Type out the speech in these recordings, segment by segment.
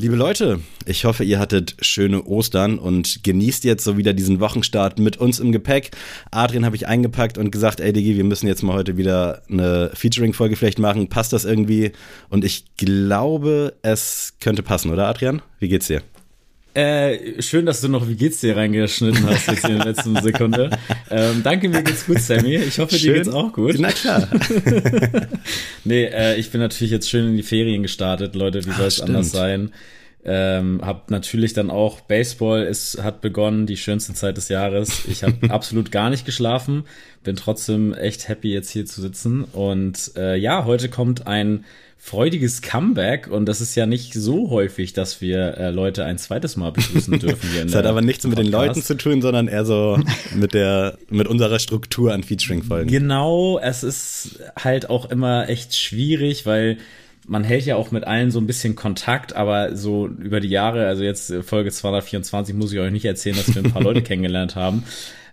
Liebe Leute, ich hoffe, ihr hattet schöne Ostern und genießt jetzt so wieder diesen Wochenstart mit uns im Gepäck. Adrian habe ich eingepackt und gesagt, ey Digi, wir müssen jetzt mal heute wieder eine Featuring-Folge vielleicht machen. Passt das irgendwie? Und ich glaube, es könnte passen, oder Adrian? Wie geht's dir? Schön, dass du noch Wie geht's dir reingeschnitten hast jetzt in der letzten Sekunde. Danke, mir geht's gut, Sammy. Ich hoffe, dir geht's auch gut. Na klar. Nee, ich bin natürlich jetzt schön in die Ferien gestartet, Leute, wie soll es anders sein? Hab natürlich dann auch Baseball, hat begonnen, die schönste Zeit des Jahres. Ich habe absolut gar nicht geschlafen, bin trotzdem echt happy, jetzt hier zu sitzen. Und heute kommt ein freudiges Comeback und das ist ja nicht so häufig, dass wir Leute ein zweites Mal begrüßen dürfen. Das hat aber nichts mit den Leuten zu tun, sondern eher so mit unserer Struktur an Featuring-Folgen. Genau, es ist halt auch immer echt schwierig, weil man hält ja auch mit allen so ein bisschen Kontakt, aber so über die Jahre, also jetzt Folge 224, muss ich euch nicht erzählen, dass wir ein paar Leute kennengelernt haben.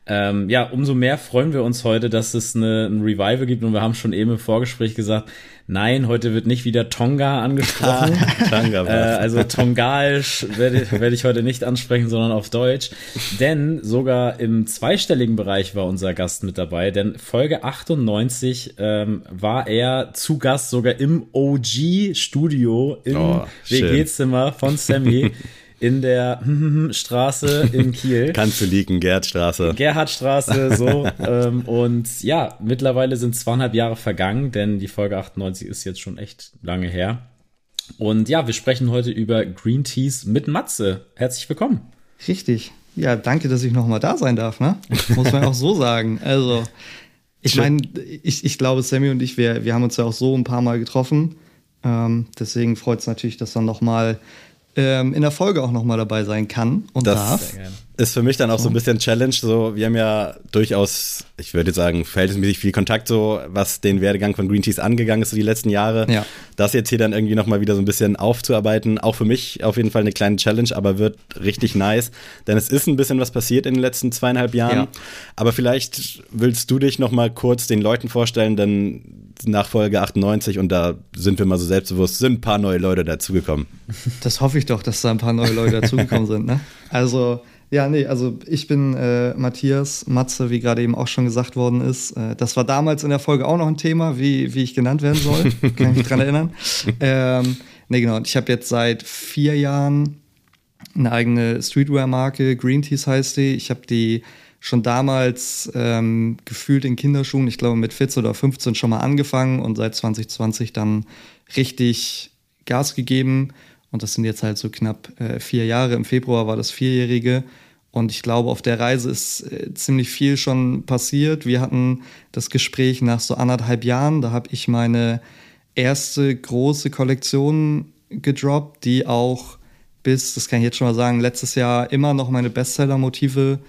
Umso mehr freuen wir uns heute, dass es ein Revival gibt und wir haben schon eben im Vorgespräch gesagt, nein, heute wird nicht wieder Tonga angesprochen. Also Tongalisch werde ich heute nicht ansprechen, sondern auf Deutsch. Denn sogar im zweistelligen Bereich war unser Gast mit dabei, denn Folge 98 war er zu Gast sogar im OG-Studio im WG-Zimmer von Sammy. In der Straße in Kiel. Kannst du liegen, Gerhardstraße. Gerhardstraße, so. Und ja, mittlerweile sind 2,5 Jahre vergangen, denn die Folge 98 ist jetzt schon echt lange her. Und ja, wir sprechen heute über Green Teas mit Matze. Herzlich willkommen. Richtig. Ja, danke, dass ich nochmal da sein darf, ne? Muss man auch so sagen. Also, ich meine, ich glaube, Sammy und ich, wir haben uns ja auch so ein paar Mal getroffen. Deswegen freut es natürlich, dass dann nochmal in der Folge auch nochmal dabei sein kann und darf. Ist für mich dann auch so ein bisschen Challenge. So, wir haben ja durchaus, ich würde jetzt sagen, verhältnismäßig viel Kontakt, so was den Werdegang von Green Teas angegangen ist, so die letzten Jahre. Ja. Das jetzt hier dann irgendwie nochmal wieder so ein bisschen aufzuarbeiten, auch für mich auf jeden Fall eine kleine Challenge, aber wird richtig nice. Denn es ist ein bisschen was passiert in den letzten 2,5 Jahren. Ja. Aber vielleicht willst du dich nochmal kurz den Leuten vorstellen, denn nach Folge 98, und da sind wir mal so selbstbewusst, sind ein paar neue Leute dazugekommen. Das hoffe ich doch, dass da ein paar neue Leute dazugekommen sind, ne? Also ich bin Matthias Matze, wie gerade eben auch schon gesagt worden ist. Das war damals in der Folge auch noch ein Thema, wie ich genannt werden soll. Kann ich mich dran erinnern. Genau. Ich habe jetzt seit 4 Jahren eine eigene Streetwear-Marke, Green Teas heißt die. Ich habe die schon damals gefühlt in Kinderschuhen, ich glaube mit 14 oder 15 schon mal angefangen und seit 2020 dann richtig Gas gegeben. Und das sind jetzt halt so knapp 4 Jahre. Im Februar war das 4-jährige. Und ich glaube, auf der Reise ist ziemlich viel schon passiert. Wir hatten das Gespräch nach so 1,5 Jahren. Da habe ich meine erste große Kollektion gedroppt, die auch bis, das kann ich jetzt schon mal sagen, letztes Jahr immer noch meine Bestseller-Motive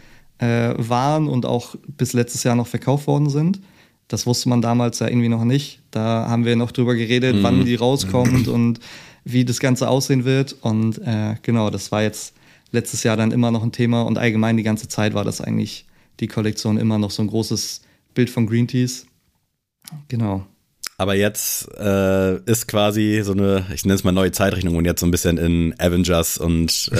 waren und auch bis letztes Jahr noch verkauft worden sind. Das wusste man damals ja irgendwie noch nicht. Da haben wir noch drüber geredet, wann die rauskommt und wie das Ganze aussehen wird. Und genau, das war jetzt letztes Jahr dann immer noch ein Thema. Und allgemein die ganze Zeit war das eigentlich die Kollektion immer noch so ein großes Bild von Green Teas. Genau. Aber jetzt ist quasi so eine, ich nenne es mal neue Zeitrechnung, und jetzt so ein bisschen in Avengers und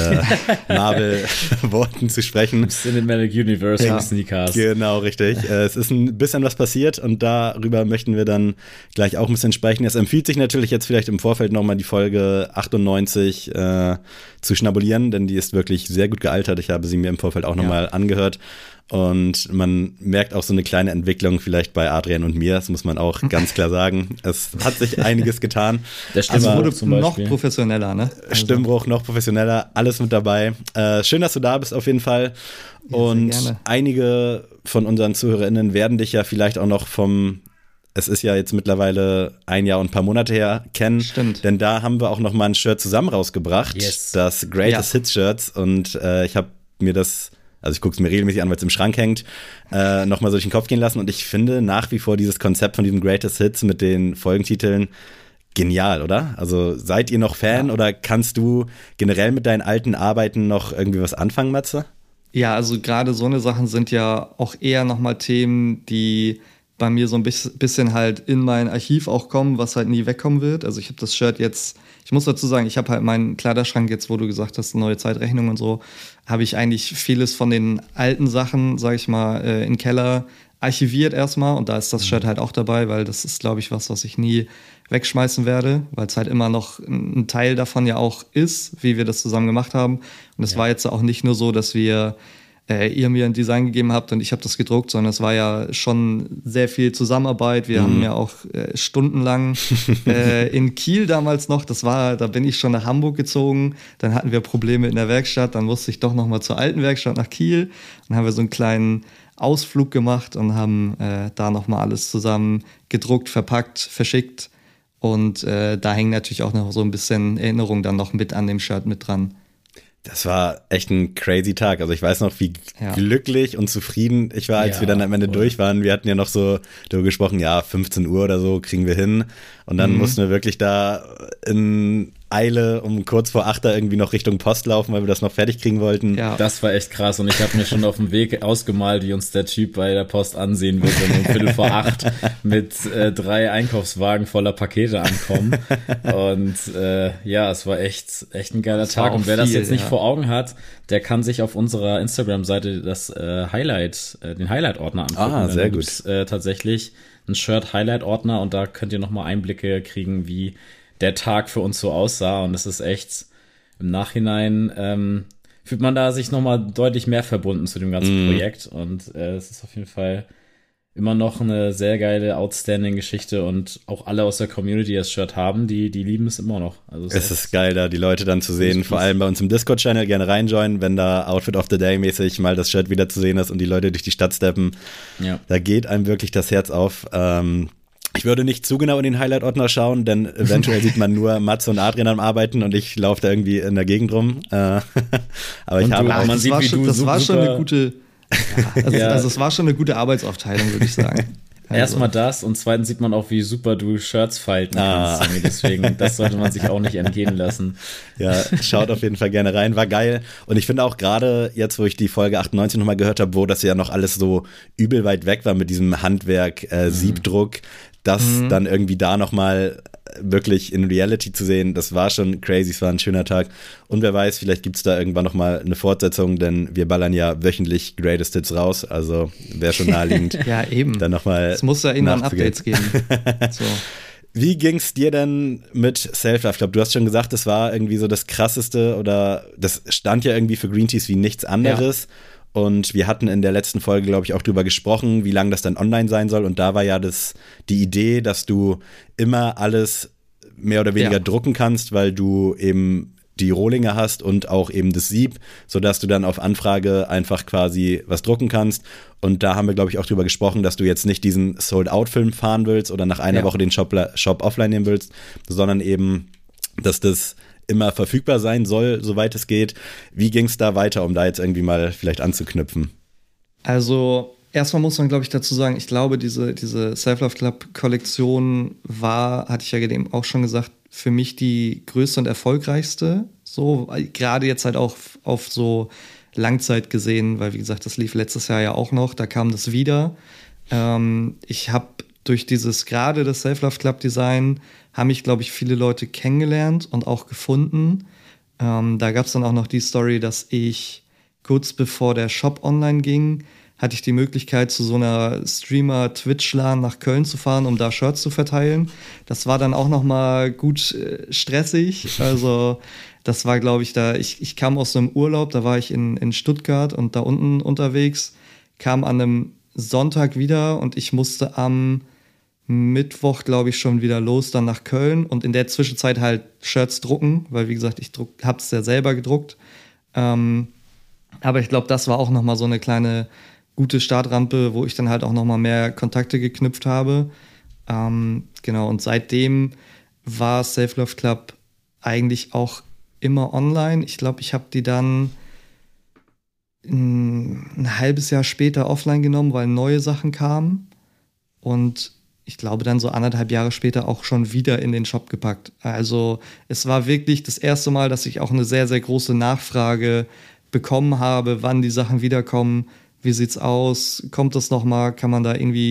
Marvel-Worten zu sprechen. Cinematic Universe und Sneakers. Genau, richtig. Es ist ein bisschen was passiert und darüber möchten wir dann gleich auch ein bisschen sprechen. Es empfiehlt sich natürlich jetzt vielleicht im Vorfeld nochmal die Folge 98 zu schnabulieren, denn die ist wirklich sehr gut gealtert. Ich habe sie mir im Vorfeld auch nochmal angehört. Und man merkt auch so eine kleine Entwicklung vielleicht bei Adrian und mir, das muss man auch ganz klar sagen. Es hat sich einiges getan. Der Stimmbruch wurde noch professioneller, ne? Stimmbruch noch professioneller, alles mit dabei. Schön, dass du da bist auf jeden Fall. Ja, und einige von unseren ZuhörerInnen werden dich ja vielleicht auch noch es ist ja jetzt mittlerweile 1 Jahr und ein paar Monate her, kennen. Stimmt. Denn da haben wir auch noch mal ein Shirt zusammen rausgebracht, das Greatest Hits Shirts. Und ich habe mir das, also ich gucke es mir regelmäßig an, weil es im Schrank hängt, nochmal so durch den Kopf gehen lassen. Und ich finde nach wie vor dieses Konzept von diesen Greatest Hits mit den Folgentiteln genial, oder? Also seid ihr noch Fan oder kannst du generell mit deinen alten Arbeiten noch irgendwie was anfangen, Matze? Ja, also gerade so eine Sachen sind ja auch eher nochmal Themen, die bei mir so ein bisschen halt in mein Archiv auch kommen, was halt nie wegkommen wird. Also ich habe das Shirt jetzt, ich muss dazu sagen, ich habe halt meinen Kleiderschrank jetzt, wo du gesagt hast, neue Zeitrechnung und so, habe ich eigentlich vieles von den alten Sachen, sag ich mal, in den Keller archiviert erstmal. Und da ist das Shirt halt auch dabei, weil das ist, glaube ich, was ich nie wegschmeißen werde, weil es halt immer noch ein Teil davon ja auch ist, wie wir das zusammen gemacht haben. Und es war jetzt auch nicht nur so, dass ihr mir ein Design gegeben habt und ich habe das gedruckt, sondern es war ja schon sehr viel Zusammenarbeit. Wir haben ja auch stundenlang in Kiel damals noch, da bin ich schon nach Hamburg gezogen, dann hatten wir Probleme in der Werkstatt, dann musste ich doch noch mal zur alten Werkstatt nach Kiel, dann haben wir so einen kleinen Ausflug gemacht und haben da noch mal alles zusammen gedruckt, verpackt, verschickt und da hängen natürlich auch noch so ein bisschen Erinnerungen dann noch mit an dem Shirt mit dran. Das war echt ein crazy Tag. Also ich weiß noch, wie glücklich und zufrieden ich war, als wir dann am Ende durch waren. Wir hatten ja noch so darüber gesprochen, 15 Uhr oder so kriegen wir hin. Und dann mussten wir wirklich da in Eile um kurz vor 8 irgendwie noch Richtung Post laufen, weil wir das noch fertig kriegen wollten. Ja. Das war echt krass und ich habe mir schon auf dem Weg ausgemalt, wie uns der Typ bei der Post ansehen wird, wenn wir um 7:45 mit 3 Einkaufswagen voller Pakete ankommen. Und es war echt ein geiler Tag. Und wer das jetzt nicht vor Augen hat, der kann sich auf unserer Instagram-Seite das den Highlight-Ordner angucken. Sehr gut. Tatsächlich ein Shirt-Highlight-Ordner und da könnt ihr nochmal Einblicke kriegen, wie der Tag für uns so aussah und es ist echt im Nachhinein fühlt man da sich nochmal deutlich mehr verbunden zu dem ganzen Projekt und es ist auf jeden Fall immer noch eine sehr geile, outstanding Geschichte und auch alle aus der Community, die das Shirt haben, die lieben es immer noch. Also es ist geil, da die Leute dann zu sehen, vor allem bei uns im Discord-Channel, gerne reinjoinen, wenn da Outfit of the Day mäßig mal das Shirt wieder zu sehen ist und die Leute durch die Stadt steppen. Ja. Da geht einem wirklich das Herz auf. Ich würde nicht zu genau in den Highlight-Ordner schauen, denn eventuell sieht man nur Matze und Adrian am Arbeiten und ich laufe da irgendwie in der Gegend rum. Aber ich habe auch... Man sieht, wie du das war schon eine gute... Also es war schon eine gute Arbeitsaufteilung, würde ich sagen. Also. Erstmal das und zweitens sieht man auch, wie super du Shirts falten kannst. Deswegen, das sollte man sich auch nicht entgehen lassen. Ja, schaut auf jeden Fall gerne rein, war geil. Und ich finde auch gerade jetzt, wo ich die Folge 98 nochmal gehört habe, wo das ja noch alles so übel weit weg war mit diesem Handwerk, Siebdruck, das dann irgendwie da nochmal wirklich in Reality zu sehen, das war schon crazy, es war ein schöner Tag. Und wer weiß, vielleicht gibt es da irgendwann nochmal eine Fortsetzung, denn wir ballern ja wöchentlich Greatest Hits raus, also wäre schon naheliegend. Ja, eben. Dann nochmal. Es muss ja irgendwann Updates geben. So. Wie ging's dir denn mit Self-Love Club? Du hast schon gesagt, das war irgendwie so das Krasseste oder das stand ja irgendwie für Green Teas wie nichts anderes. Ja. Und wir hatten in der letzten Folge, glaube ich, auch drüber gesprochen, wie lange das dann online sein soll. Und da war ja die Idee, dass du immer alles mehr oder weniger drucken kannst, weil du eben die Rohlinge hast und auch eben das Sieb, sodass du dann auf Anfrage einfach quasi was drucken kannst. Und da haben wir, glaube ich, auch drüber gesprochen, dass du jetzt nicht diesen Sold-Out-Film fahren willst oder nach einer Woche den Shop offline nehmen willst, sondern eben, dass das immer verfügbar sein soll, soweit es geht. Wie ging es da weiter, um da jetzt irgendwie mal vielleicht anzuknüpfen? Also erstmal muss man, glaube ich, dazu sagen, ich glaube, diese Self-Love Club-Kollektion hatte ich ja eben auch schon gesagt, für mich die größte und erfolgreichste. So, gerade jetzt halt auch auf so Langzeit gesehen, weil, wie gesagt, das lief letztes Jahr ja auch noch, da kam das wieder. Ich habe durch gerade das Self-Love Club-Design haben mich, glaube ich, viele Leute kennengelernt und auch gefunden. Da gab es dann auch noch die Story, dass ich kurz bevor der Shop online ging, hatte ich die Möglichkeit, zu so einer Streamer-Twitch-LAN nach Köln zu fahren, um da Shirts zu verteilen. Das war dann auch noch mal gut stressig. Also das war, glaube ich, ich kam aus einem Urlaub, da war ich in Stuttgart und da unten unterwegs, kam an einem Sonntag wieder und ich musste am Mittwoch, glaube ich, schon wieder los, dann nach Köln und in der Zwischenzeit halt Shirts drucken, weil, wie gesagt, ich habe es ja selber gedruckt. Aber ich glaube, das war auch noch mal so eine kleine gute Startrampe, wo ich dann halt auch noch mal mehr Kontakte geknüpft habe. Genau, und seitdem war Self-Love Club eigentlich auch immer online. Ich glaube, ich habe die dann ein halbes Jahr später offline genommen, weil neue Sachen kamen. Und ich glaube, dann so 1,5 Jahre später auch schon wieder in den Shop gepackt. Also es war wirklich das erste Mal, dass ich auch eine sehr, sehr große Nachfrage bekommen habe, wann die Sachen wiederkommen, wie sieht's aus, kommt das nochmal, kann man da irgendwie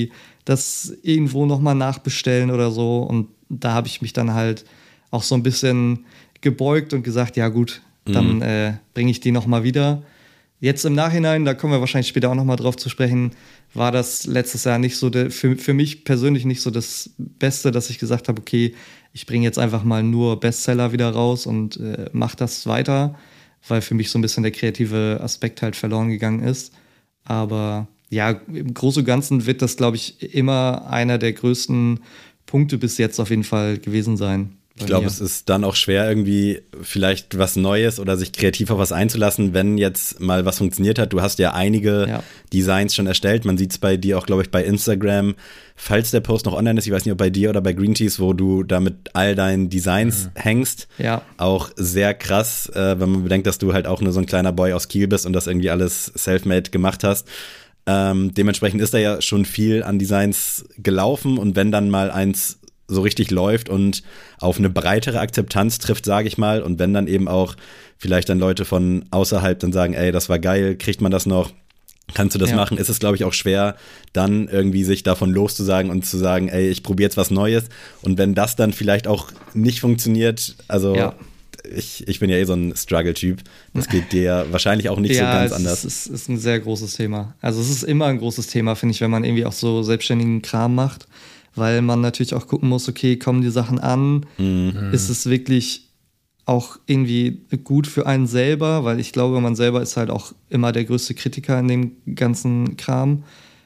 das irgendwo nochmal nachbestellen oder so. Und da habe ich mich dann halt auch so ein bisschen gebeugt und gesagt, ja gut, dann bringe ich die nochmal wieder. Jetzt im Nachhinein, da kommen wir wahrscheinlich später auch nochmal drauf zu sprechen, war das letztes Jahr nicht so, für mich persönlich nicht so das Beste, dass ich gesagt habe, okay, ich bringe jetzt einfach mal nur Bestseller wieder raus und mache das weiter, weil für mich so ein bisschen der kreative Aspekt halt verloren gegangen ist. Aber ja, im Großen und Ganzen wird das, glaube ich, immer einer der größten Punkte bis jetzt auf jeden Fall gewesen sein. Ich glaube, es ist dann auch schwer, irgendwie vielleicht was Neues oder sich kreativ auf was einzulassen, wenn jetzt mal was funktioniert hat. Du hast ja einige Designs schon erstellt. Man sieht es bei dir auch, glaube ich, bei Instagram. Falls der Post noch online ist, ich weiß nicht, ob bei dir oder bei Green Teas, wo du da mit all deinen Designs hängst. Ja. Auch sehr krass, wenn man bedenkt, dass du halt auch nur so ein kleiner Boy aus Kiel bist und das irgendwie alles self-made gemacht hast. Dementsprechend ist da ja schon viel an Designs gelaufen und wenn dann mal eins so richtig läuft und auf eine breitere Akzeptanz trifft, sage ich mal, und wenn dann eben auch vielleicht dann Leute von außerhalb dann sagen, ey, das war geil, kriegt man das noch, kannst du das machen, ist es, glaube ich, auch schwer, dann irgendwie sich davon loszusagen und zu sagen, ey, ich probiere jetzt was Neues und wenn das dann vielleicht auch nicht funktioniert, also ich bin ja eh so ein Struggle-Typ, das geht dir wahrscheinlich auch nicht so ganz anders. Ja, es ist ein sehr großes Thema. Also es ist immer ein großes Thema, finde ich, wenn man irgendwie auch so selbstständigen Kram macht, weil man natürlich auch gucken muss, okay, kommen die Sachen an? Ist es wirklich auch irgendwie gut für einen selber? Weil ich glaube, man selber ist halt auch immer der größte Kritiker in dem ganzen Kram.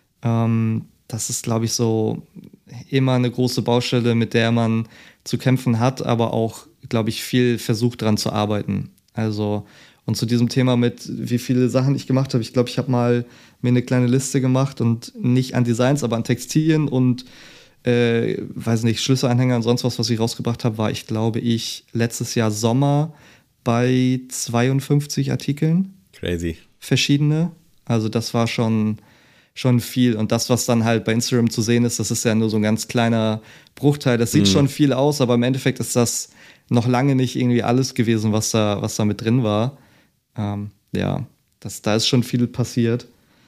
Das ist, glaube ich, so immer eine große Baustelle, mit der man zu kämpfen hat, aber auch, glaube ich, viel versucht dran zu arbeiten. Also, und zu diesem Thema mit, wie viele Sachen ich gemacht habe, ich glaube, ich habe mal mir eine kleine Liste gemacht und nicht an Designs, aber an Textilien und weiß nicht, Schlüsselanhänger und sonst was ich rausgebracht habe, war, ich glaube, letztes Jahr Sommer bei 52 Artikeln. Crazy. Verschiedene. Also das war schon viel. Und das, was dann halt bei Instagram zu sehen ist, das ist ja nur so ein ganz kleiner Bruchteil. Das sieht schon viel aus, aber im Endeffekt ist das noch lange nicht irgendwie alles gewesen, was da mit drin war. Da ist schon viel passiert.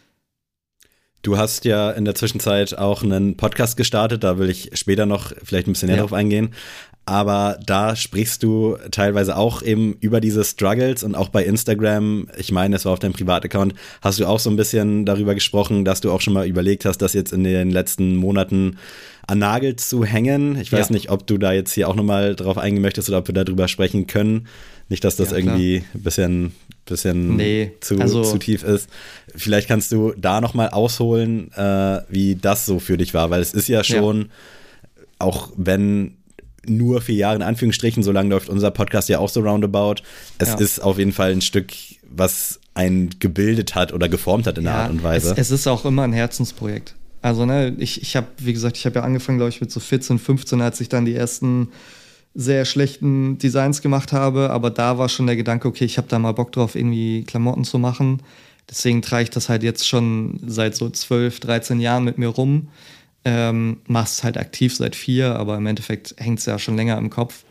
Du hast ja in der Zwischenzeit auch einen Podcast gestartet, da will ich später noch vielleicht ein bisschen näher drauf eingehen, aber da sprichst du teilweise auch eben über diese Struggles und auch bei Instagram, ich meine, es war auf deinem Privataccount, hast du auch so ein bisschen darüber gesprochen, dass du auch schon mal überlegt hast, das jetzt in den letzten Monaten an Nagel zu hängen. Ich weiß nicht, ob du da jetzt hier auch nochmal drauf eingehen möchtest oder ob wir darüber sprechen können. Nicht, dass das irgendwie ein bisschen zu tief ist. Vielleicht kannst du da nochmal ausholen, wie das so für dich war, weil es ist ja schon, auch wenn nur 4 Jahre in Anführungsstrichen, so lange läuft unser Podcast ja auch so roundabout, es ist auf jeden Fall ein Stück, was einen gebildet hat oder geformt hat in der Art und Weise. Es ist auch immer ein Herzensprojekt. Also ich habe, wie gesagt, ja angefangen, glaube ich, mit so 14, 15, als ich dann die ersten sehr schlechten Designs gemacht habe, aber da war schon der Gedanke, okay, ich habe da mal Bock drauf, irgendwie Klamotten zu machen. Deswegen trage ich das halt jetzt schon seit so 12, 13 Jahren mit mir rum. Mach's halt aktiv seit 4, aber im Endeffekt hängt es ja schon länger im Kopf.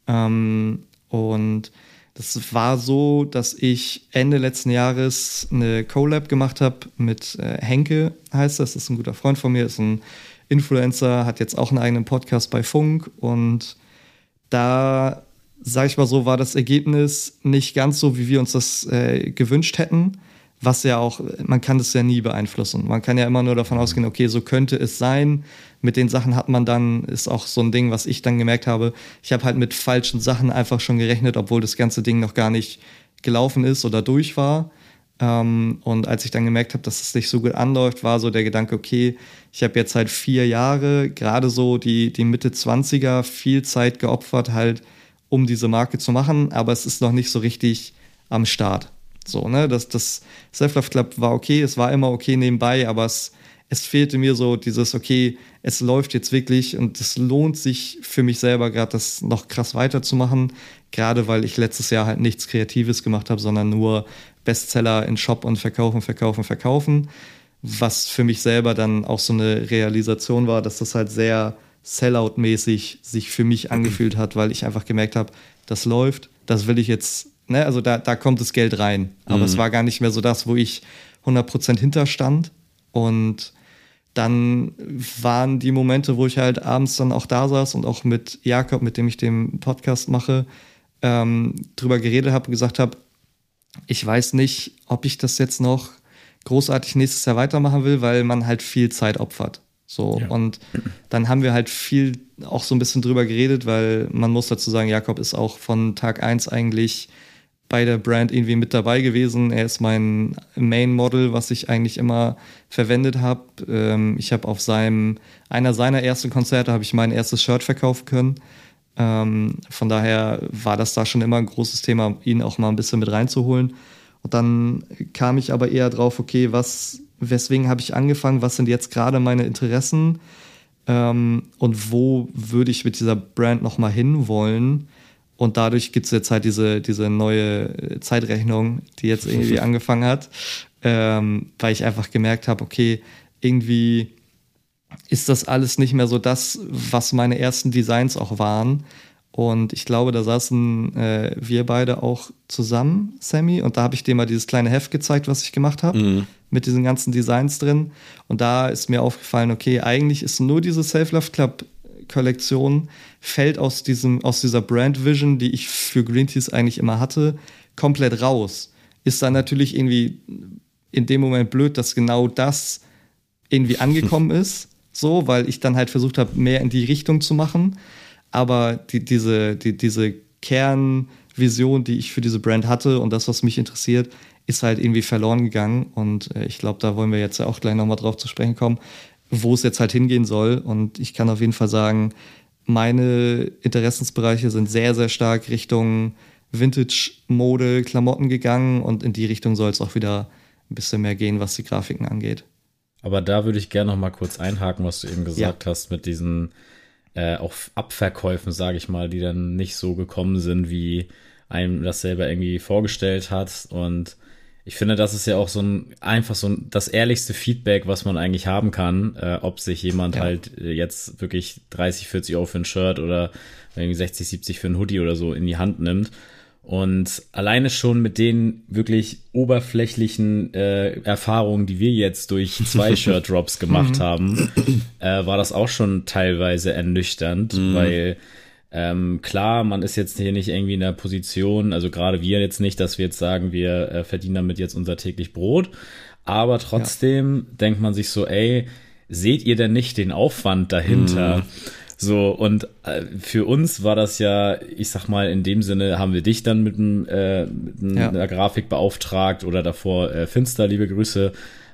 Und das war so, dass ich Ende letzten Jahres eine Collab gemacht habe mit Henke, heißt das. Das ist ein guter Freund von mir, ist ein Influencer, hat jetzt auch einen eigenen Podcast bei Funk und da, sag ich mal so, war das Ergebnis nicht ganz so, wie wir uns das gewünscht hätten, was ja auch, man kann das ja nie beeinflussen. Man kann ja immer nur davon ausgehen, okay, so könnte es sein. Mit den Sachen hat man dann, ist auch so ein Ding, was ich dann gemerkt habe, ich habe halt mit falschen Sachen einfach schon gerechnet, obwohl das ganze Ding noch gar nicht gelaufen ist oder durch war. Und als ich dann gemerkt habe, dass es nicht so gut anläuft, war so der Gedanke, okay, ich habe jetzt halt 4 Jahre, gerade so die Mitte 20er, viel Zeit geopfert halt, um diese Marke zu machen, aber es ist noch nicht so richtig am Start. So, ne, das Self-Love Club war okay, es war immer okay nebenbei, aber es fehlte mir so dieses, okay, es läuft jetzt wirklich und es lohnt sich für mich selber gerade, das noch krass weiterzumachen, gerade weil ich letztes Jahr halt nichts Kreatives gemacht habe, sondern nur Bestseller in Shop und verkaufen, was für mich selber dann auch so eine Realisation war, dass das halt sehr Sellout-mäßig sich für mich angefühlt hat, weil ich einfach gemerkt habe, das läuft, das will ich jetzt, ne, also da kommt das Geld rein, aber es war gar nicht mehr so das, wo ich 100% hinterstand und dann waren die Momente, wo ich halt abends dann auch da saß und auch mit Jakob, mit dem ich den Podcast mache, drüber geredet habe und gesagt habe, ich weiß nicht, ob ich das jetzt noch großartig nächstes Jahr weitermachen will, weil man halt viel Zeit opfert. So, ja. Und dann haben wir halt viel auch so ein bisschen drüber geredet, weil man muss dazu sagen, Jakob ist auch von Tag 1 eigentlich bei der Brand irgendwie mit dabei gewesen. Er ist mein Main-Model, was ich eigentlich immer verwendet habe. Ich habe auf einer seiner ersten Konzerte habe ich mein erstes Shirt verkaufen können. Von daher war das da schon immer ein großes Thema, ihn auch mal ein bisschen mit reinzuholen. Und dann kam ich aber eher drauf, okay, weswegen habe ich angefangen, was sind jetzt gerade meine Interessen und wo würde ich mit dieser Brand nochmal hinwollen? Und dadurch gibt es jetzt halt diese neue Zeitrechnung, die jetzt irgendwie angefangen hat, weil ich einfach gemerkt habe, okay, irgendwie ist das alles nicht mehr so das, was meine ersten Designs auch waren. Und ich glaube, da saßen wir beide auch zusammen, Sammy, und da habe ich dir mal dieses kleine Heft gezeigt, was ich gemacht habe, mit diesen ganzen Designs drin. Und da ist mir aufgefallen, okay, eigentlich ist nur diese Self-Love Club-Kollektion fällt aus dieser Brand-Vision, die ich für Green Teas eigentlich immer hatte, komplett raus. Ist dann natürlich irgendwie in dem Moment blöd, dass genau das irgendwie angekommen ist, so, weil ich dann halt versucht habe, mehr in die Richtung zu machen. Aber diese Kernvision, die ich für diese Brand hatte und das, was mich interessiert, ist halt irgendwie verloren gegangen. Und ich glaube, da wollen wir jetzt ja auch gleich nochmal drauf zu sprechen kommen, wo es jetzt halt hingehen soll. Und ich kann auf jeden Fall sagen, meine Interessensbereiche sind sehr, sehr stark Richtung Vintage-Mode, Klamotten gegangen. Und in die Richtung soll es auch wieder ein bisschen mehr gehen, was die Grafiken angeht. Aber da würde ich gerne noch mal kurz einhaken, was du eben gesagt hast mit diesen auch Abverkäufen, sage ich mal, die dann nicht so gekommen sind, wie einem das selber irgendwie vorgestellt hat. Und ich finde, das ist ja auch das ehrlichste Feedback, was man eigentlich haben kann, ob sich jemand halt jetzt wirklich 30, 40 Euro für ein Shirt oder irgendwie 60, 70 für ein Hoodie oder so in die Hand nimmt. Und alleine schon mit den wirklich oberflächlichen Erfahrungen, die wir jetzt durch 2 Shirt-Drops gemacht haben, war das auch schon teilweise ernüchternd, weil klar, man ist jetzt hier nicht irgendwie in der Position, also gerade wir jetzt nicht, dass wir jetzt sagen, wir verdienen damit jetzt unser täglich Brot, aber trotzdem denkt man sich so, ey, seht ihr denn nicht den Aufwand dahinter? So, und für uns war das ja, ich sag mal, in dem Sinne haben wir dich dann mit einer Grafik beauftragt oder davor Finster, liebe Grüße.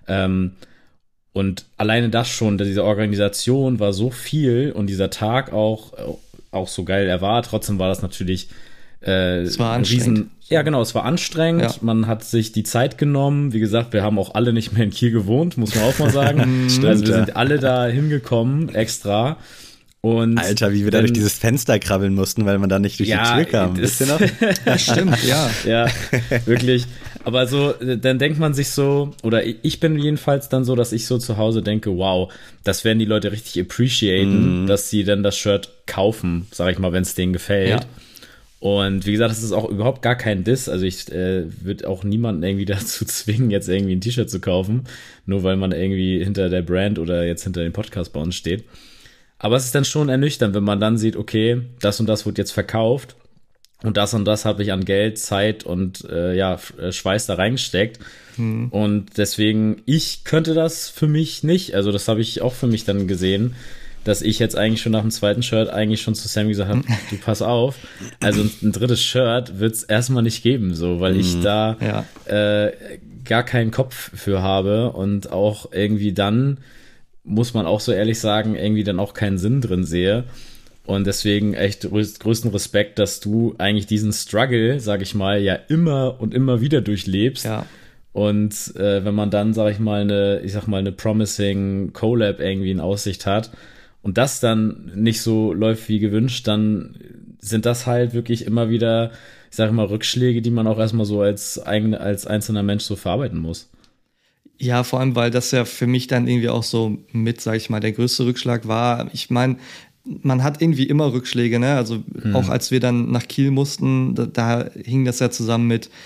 Und alleine das schon, diese Organisation war so viel und dieser Tag auch so geil. Er war, trotzdem war das natürlich es war anstrengend. Ja, genau, es war anstrengend. Ja. Man hat sich die Zeit genommen. Wie gesagt, wir haben auch alle nicht mehr in Kiel gewohnt, muss man auch mal sagen. Stimmt, also wir sind alle da hingekommen, extra. Und Alter, wie wir da durch dieses Fenster krabbeln mussten, weil man da nicht durch die Tür kam. Wisst ihr noch? Das stimmt, ja. Ja, wirklich. Aber so, dann denkt man sich so, oder ich bin jedenfalls dann so, dass ich so zu Hause denke, wow, das werden die Leute richtig appreciaten, dass sie dann das Shirt kaufen, sag ich mal, wenn es denen gefällt. Ja. Und wie gesagt, das ist auch überhaupt gar kein Diss. Also ich würde auch niemanden irgendwie dazu zwingen, jetzt irgendwie ein T-Shirt zu kaufen, nur weil man irgendwie hinter der Brand oder jetzt hinter dem Podcast bei uns steht. Aber es ist dann schon ernüchternd, wenn man dann sieht, okay, das und das wird jetzt verkauft und das habe ich an Geld, Zeit und Schweiß da reingesteckt. Und deswegen, ich könnte das für mich nicht. Also das habe ich auch für mich dann gesehen, dass ich jetzt eigentlich schon nach dem zweiten Shirt eigentlich schon zu Sammy gesagt habe, du pass auf, also ein drittes Shirt wird es erstmal nicht geben, so, weil ich da gar keinen Kopf für habe und auch irgendwie dann, muss man auch so ehrlich sagen, irgendwie dann auch keinen Sinn drin sehe. Und deswegen echt größten Respekt, dass du eigentlich diesen Struggle, sag ich mal, ja immer und immer wieder durchlebst. Ja. Und wenn man dann, sag ich mal, eine promising Collab irgendwie in Aussicht hat und das dann nicht so läuft wie gewünscht, dann sind das halt wirklich immer wieder, ich sag mal, Rückschläge, die man auch erstmal so als einzelner Mensch so verarbeiten muss. Ja, vor allem, weil das ja für mich dann irgendwie auch so mit, sag ich mal, der größte Rückschlag war. Ich meine, man hat irgendwie immer Rückschläge, ne? Also auch als wir dann nach Kiel mussten, da hing das ja zusammen mit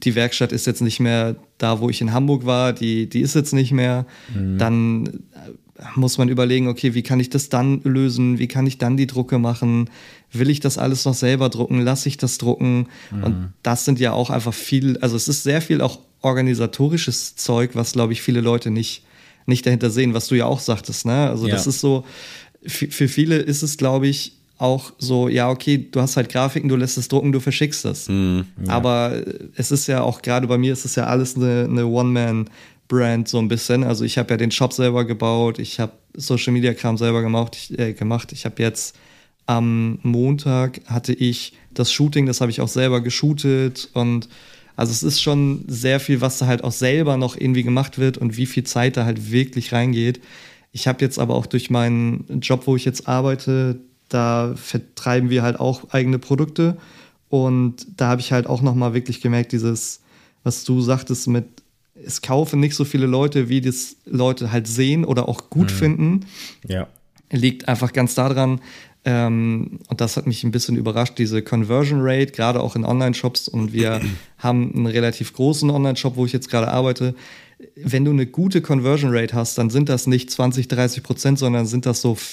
die Werkstatt ist jetzt nicht mehr da, wo ich in Hamburg war, die ist jetzt nicht mehr. Dann muss man überlegen, okay, wie kann ich das dann lösen? Wie kann ich dann die Drucke machen? Will ich das alles noch selber drucken? Lasse ich das drucken? Und das sind ja auch einfach viel, also es ist sehr viel auch organisatorisches Zeug, was, glaube ich, viele Leute nicht dahinter sehen, was du ja auch sagtest, ne? Also das ist so, für viele ist es, glaube ich, auch so, ja, okay, du hast halt Grafiken, du lässt es drucken, du verschickst es. Aber es ist ja auch, gerade bei mir ist es ja alles eine One-Man-Brand so ein bisschen. Also ich habe ja den Shop selber gebaut, ich habe Social-Media-Kram selber gemacht. Ich habe jetzt am Montag hatte ich das Shooting, das habe ich auch selber geshootet und also es ist schon sehr viel, was da halt auch selber noch irgendwie gemacht wird und wie viel Zeit da halt wirklich reingeht. Ich habe jetzt aber auch durch meinen Job, wo ich jetzt arbeite, da vertreiben wir halt auch eigene Produkte und da habe ich halt auch nochmal wirklich gemerkt, dieses, was du sagtest mit, es kaufen nicht so viele Leute, wie das Leute halt sehen oder auch gut finden. Ja. Liegt einfach ganz daran, und das hat mich ein bisschen überrascht, diese Conversion Rate, gerade auch in Online-Shops. Und wir haben einen relativ großen Online-Shop, wo ich jetzt gerade arbeite. Wenn du eine gute Conversion Rate hast, dann sind das nicht 20-30%, sondern sind das so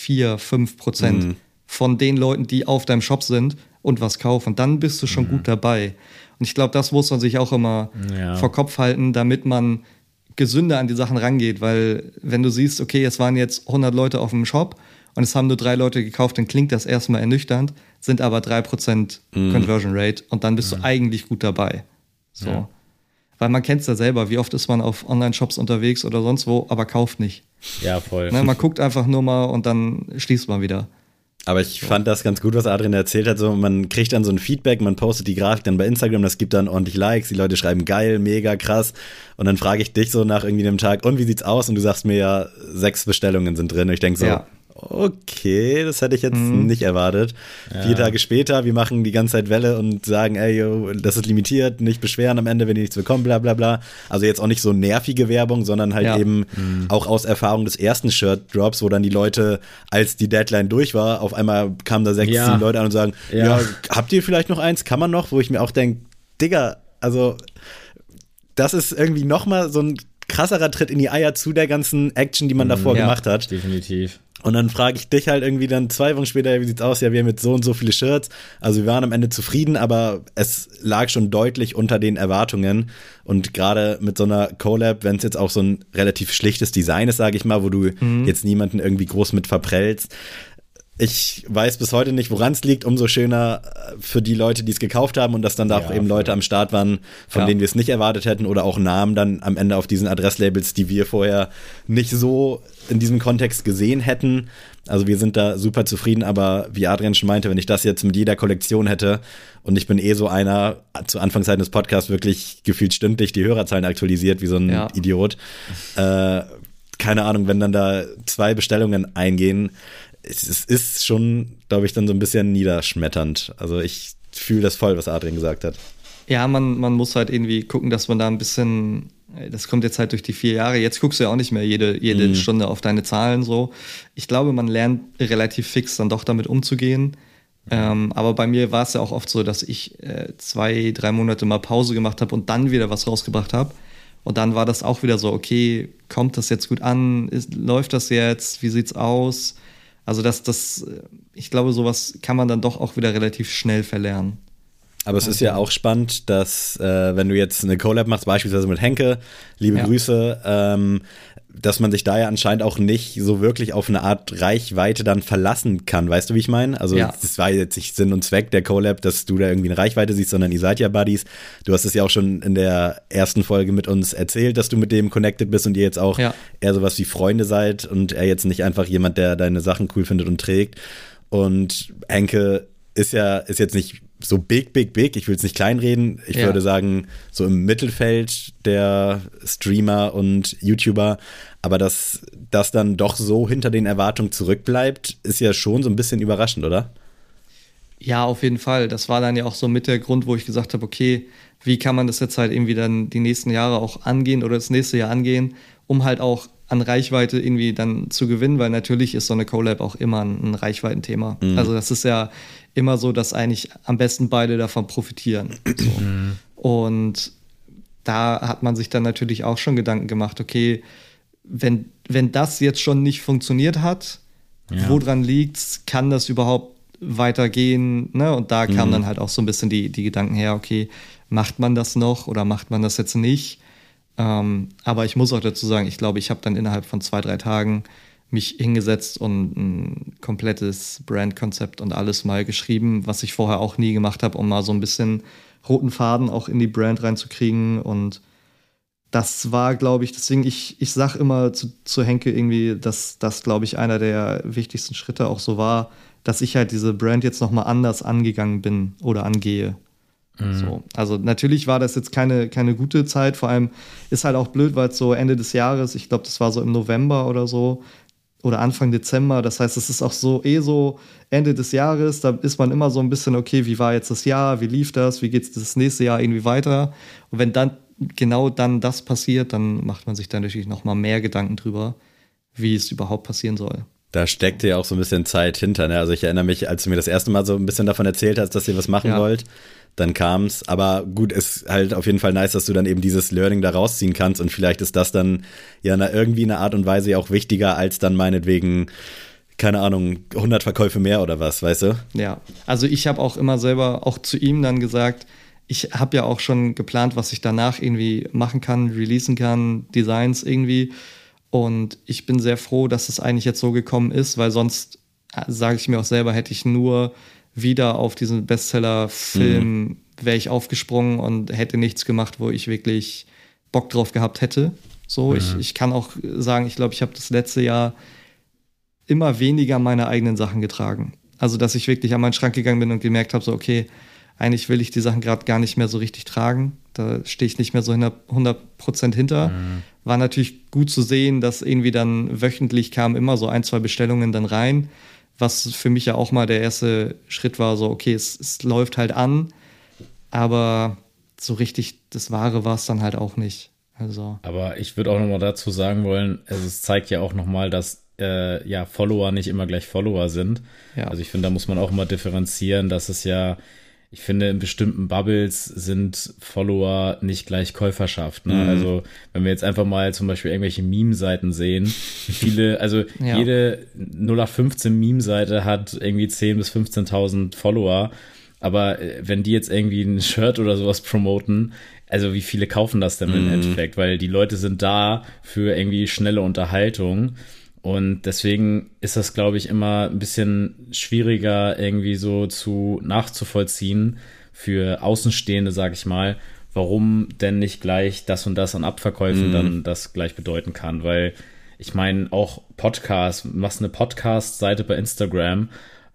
4-5% von den Leuten, die auf deinem Shop sind und was kaufen. Dann bist du schon gut dabei. Und ich glaube, das muss man sich auch immer vor Kopf halten, damit man gesünder an die Sachen rangeht. Weil wenn du siehst, okay, es waren jetzt 100 Leute auf dem Shop, und es haben nur 3 Leute gekauft, dann klingt das erstmal ernüchternd, sind aber 3% Conversion Rate und dann bist du eigentlich gut dabei. So. Ja. Weil man kennt es ja selber, wie oft ist man auf Online-Shops unterwegs oder sonst wo, aber kauft nicht. Ja, voll. Ne, man guckt einfach nur mal und dann schließt man wieder. Aber ich fand das ganz gut, was Adrian erzählt hat. So, man kriegt dann so ein Feedback, man postet die Grafik dann bei Instagram, das gibt dann ordentlich Likes, die Leute schreiben geil, mega krass. Und dann frage ich dich so nach irgendwie einem Tag, und wie sieht's aus? Und du sagst mir ja, 6 Bestellungen sind drin. Und ich denke so, okay, das hätte ich jetzt nicht erwartet. 4 Tage später, wir machen die ganze Zeit Welle und sagen, ey, yo, das ist limitiert, nicht beschweren am Ende, wenn ihr nichts bekommt, bla bla bla. Also jetzt auch nicht so nervige Werbung, sondern halt eben auch aus Erfahrung des ersten Shirt-Drops, wo dann die Leute, als die Deadline durch war, auf einmal kamen da 6, 7 Leute an und sagen, ja, habt ihr vielleicht noch eins, kann man noch? Wo ich mir auch denke, Digga, also das ist irgendwie nochmal so ein krasserer Tritt in die Eier zu der ganzen Action, die man davor gemacht hat. Definitiv. Und dann frage ich dich halt irgendwie dann 2 Wochen später, wie sieht's aus? Ja, wir haben jetzt so und so viele Shirts. Also wir waren am Ende zufrieden, aber es lag schon deutlich unter den Erwartungen. Und gerade mit so einer Collab, wenn es jetzt auch so ein relativ schlichtes Design ist, sage ich mal, wo du jetzt niemanden irgendwie groß mit verprellst. Ich weiß bis heute nicht, woran es liegt. Umso schöner für die Leute, die es gekauft haben und dass dann da auch eben Leute am Start waren, von denen wir es nicht erwartet hätten oder auch Namen dann am Ende auf diesen Adresslabels, die wir vorher nicht so in diesem Kontext gesehen hätten. Also wir sind da super zufrieden, aber wie Adrian schon meinte, wenn ich das jetzt mit jeder Kollektion hätte und ich bin so einer, zu Anfangszeiten des Podcasts wirklich gefühlt stündlich die Hörerzahlen aktualisiert, wie so ein Idiot. Keine Ahnung, wenn dann da 2 Bestellungen eingehen, es ist schon, glaube ich, dann so ein bisschen niederschmetternd. Also ich fühle das voll, was Adrian gesagt hat. Ja, man muss halt irgendwie gucken, dass man da ein bisschen, das kommt jetzt halt durch die 4 Jahre, jetzt guckst du ja auch nicht mehr jede Stunde auf deine Zahlen so. Ich glaube, man lernt relativ fix dann doch damit umzugehen. Aber bei mir war es ja auch oft so, dass ich 2, 3 Monate mal Pause gemacht habe und dann wieder was rausgebracht habe. Und dann war das auch wieder so, okay, kommt das jetzt gut an? Läuft das jetzt? Wie sieht's aus? Also ich glaube, sowas kann man dann doch auch wieder relativ schnell verlernen. Aber es ist ja auch spannend, dass wenn du jetzt eine Collab machst, beispielsweise mit Henke, liebe Grüße, dass man sich da ja anscheinend auch nicht so wirklich auf eine Art Reichweite dann verlassen kann. Weißt du, wie ich meine? Also das war jetzt nicht Sinn und Zweck der Collab, dass du da irgendwie eine Reichweite siehst, sondern ihr seid ja Buddies. Du hast es ja auch schon in der ersten Folge mit uns erzählt, dass du mit dem connected bist und ihr jetzt auch eher sowas wie Freunde seid und er jetzt nicht einfach jemand, der deine Sachen cool findet und trägt. Und Henke ist jetzt nicht so big. Ich will es nicht kleinreden. Ich würde sagen, so im Mittelfeld der Streamer und YouTuber. Aber dass das dann doch so hinter den Erwartungen zurückbleibt, ist ja schon so ein bisschen überraschend, oder? Ja, auf jeden Fall. Das war dann ja auch so mit der Grund, wo ich gesagt habe, okay, wie kann man das jetzt halt irgendwie dann die nächsten Jahre auch angehen oder das nächste Jahr angehen, um halt auch an Reichweite irgendwie dann zu gewinnen, weil natürlich ist so eine Collab auch immer ein Reichweitenthema. Also das ist ja immer so, dass eigentlich am besten beide davon profitieren. So. Und da hat man sich dann natürlich auch schon Gedanken gemacht, okay, wenn das jetzt schon nicht funktioniert hat, woran liegt's, kann das überhaupt weitergehen, ne? Und da kamen dann halt auch so ein bisschen die Gedanken her, okay, macht man das noch oder macht man das jetzt nicht? Aber ich muss auch dazu sagen, ich glaube, ich habe dann innerhalb von 2-3 Tagen mich hingesetzt und ein komplettes Brandkonzept und alles mal geschrieben, was ich vorher auch nie gemacht habe, um mal so ein bisschen roten Faden auch in die Brand reinzukriegen. Und das war, glaube ich, deswegen, ich sag immer zu Henke irgendwie, dass das, glaube ich, einer der wichtigsten Schritte auch so war, dass ich halt diese Brand jetzt nochmal anders angegangen bin oder angehe. So. Also natürlich war das jetzt keine gute Zeit, vor allem ist halt auch blöd, weil es so Ende des Jahres, ich glaube, das war so im November oder so, oder Anfang Dezember, das heißt, es ist auch so so Ende des Jahres, da ist man immer so ein bisschen, okay, wie war jetzt das Jahr, wie lief das, wie geht's das nächste Jahr irgendwie weiter? Und wenn dann genau dann das passiert, dann macht man sich da natürlich noch mal mehr Gedanken drüber, wie es überhaupt passieren soll. Da steckte ja auch so ein bisschen Zeit hinter, ne? Also ich erinnere mich, als du mir das erste Mal so ein bisschen davon erzählt hast, dass ihr was machen wollt, dann kam's. Aber gut, ist halt auf jeden Fall nice, dass du dann eben dieses Learning da rausziehen kannst und vielleicht ist das dann ja irgendwie in einer Art und Weise ja auch wichtiger als dann meinetwegen, keine Ahnung, 100 Verkäufe mehr oder was, weißt du? Ja, also ich habe auch immer selber auch zu ihm dann gesagt, ich habe ja auch schon geplant, was ich danach irgendwie machen kann, releasen kann, Designs irgendwie. Und ich bin sehr froh, dass es eigentlich jetzt so gekommen ist, weil sonst, sage ich mir auch selber, hätte ich nur wieder auf diesen Bestseller-Film wäre ich aufgesprungen und hätte nichts gemacht, wo ich wirklich Bock drauf gehabt hätte. So, ich kann auch sagen, ich glaube, ich habe das letzte Jahr immer weniger meine eigenen Sachen getragen. Also, dass ich wirklich an meinen Schrank gegangen bin und gemerkt habe, so, okay, eigentlich will ich die Sachen gerade gar nicht mehr so richtig tragen. Da stehe ich nicht mehr so 100% hinter. War natürlich gut zu sehen, dass irgendwie dann wöchentlich kamen immer so 1-2 Bestellungen dann rein, was für mich ja auch mal der erste Schritt war, so okay, es läuft halt an, aber so richtig das Wahre war es dann halt auch nicht. Also. Aber ich würde auch nochmal dazu sagen wollen, es zeigt ja auch nochmal, dass Follower nicht immer gleich Follower sind. Ja. Also ich finde, da muss man auch immer differenzieren, dass es ja, ich finde, in bestimmten Bubbles sind Follower nicht gleich Käuferschaft. Ne? Also wenn wir jetzt einfach mal zum Beispiel irgendwelche Meme-Seiten sehen, viele, also jede 0815 Meme-Seite hat irgendwie 10.000 bis 15.000 Follower. Aber wenn die jetzt irgendwie ein Shirt oder sowas promoten, also wie viele kaufen das denn im Endeffekt? Weil die Leute sind da für irgendwie schnelle Unterhaltung. Und deswegen ist das, glaube ich, immer ein bisschen schwieriger irgendwie so nachzuvollziehen für Außenstehende, sag ich mal, warum denn nicht gleich das und das an Abverkäufen dann das gleich bedeuten kann. Weil ich meine, auch Podcast, machst eine Podcast-Seite bei Instagram,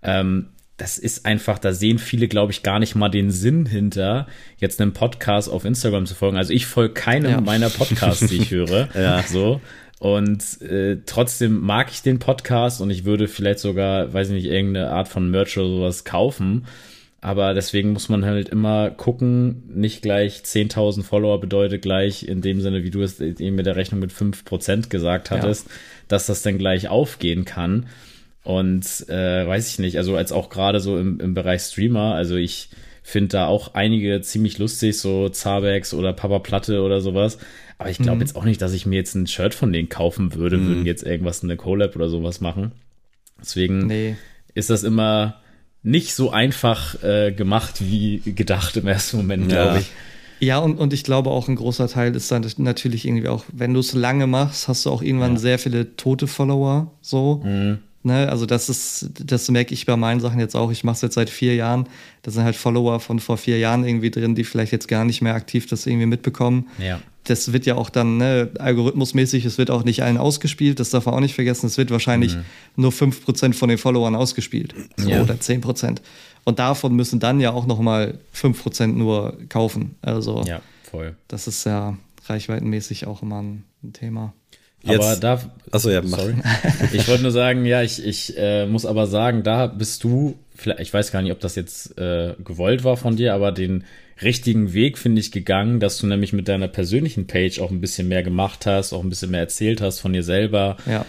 das ist einfach, da sehen viele, glaube ich, gar nicht mal den Sinn hinter, jetzt einem Podcast auf Instagram zu folgen. Also ich folge keinem meiner Podcasts, die ich höre. So. Und trotzdem mag ich den Podcast und ich würde vielleicht sogar, weiß ich nicht, irgendeine Art von Merch oder sowas kaufen. Aber deswegen muss man halt immer gucken, nicht gleich 10.000 Follower bedeutet gleich in dem Sinne, wie du es eben mit der Rechnung mit 5% gesagt hattest, dass das dann gleich aufgehen kann. Und weiß ich nicht, also als auch gerade so im Bereich Streamer, also ich finde da auch einige ziemlich lustig, so Zabex oder Papa Platte oder sowas. Aber ich glaube jetzt auch nicht, dass ich mir jetzt ein Shirt von denen kaufen würde, würden jetzt irgendwas in der Collab oder sowas machen. Deswegen ist das immer nicht so einfach gemacht wie gedacht im ersten Moment, glaube ich. Ja, und ich glaube auch ein großer Teil ist dann natürlich irgendwie auch, wenn du es lange machst, hast du auch irgendwann sehr viele tote Follower, so. Ne, also das merke ich bei meinen Sachen jetzt auch. Ich mache es jetzt seit 4 Jahren. Da sind halt Follower von vor 4 Jahren irgendwie drin, die vielleicht jetzt gar nicht mehr aktiv das irgendwie mitbekommen. Ja. Das wird ja auch dann algorithmusmäßig, es wird auch nicht allen ausgespielt. Das darf man auch nicht vergessen. Es wird wahrscheinlich nur 5% von den Followern ausgespielt. So, oder 10%. Und davon müssen dann ja auch nochmal 5% nur kaufen. Also voll. Das ist ja reichweitenmäßig auch immer ein Thema. Jetzt, aber sorry. Ich wollte nur sagen, ich muss aber sagen, da bist du, vielleicht, ich weiß gar nicht, ob das jetzt gewollt war von dir, aber den richtigen Weg, finde ich, gegangen, dass du nämlich mit deiner persönlichen Page auch ein bisschen mehr gemacht hast, auch ein bisschen mehr erzählt hast von dir selber. Ja.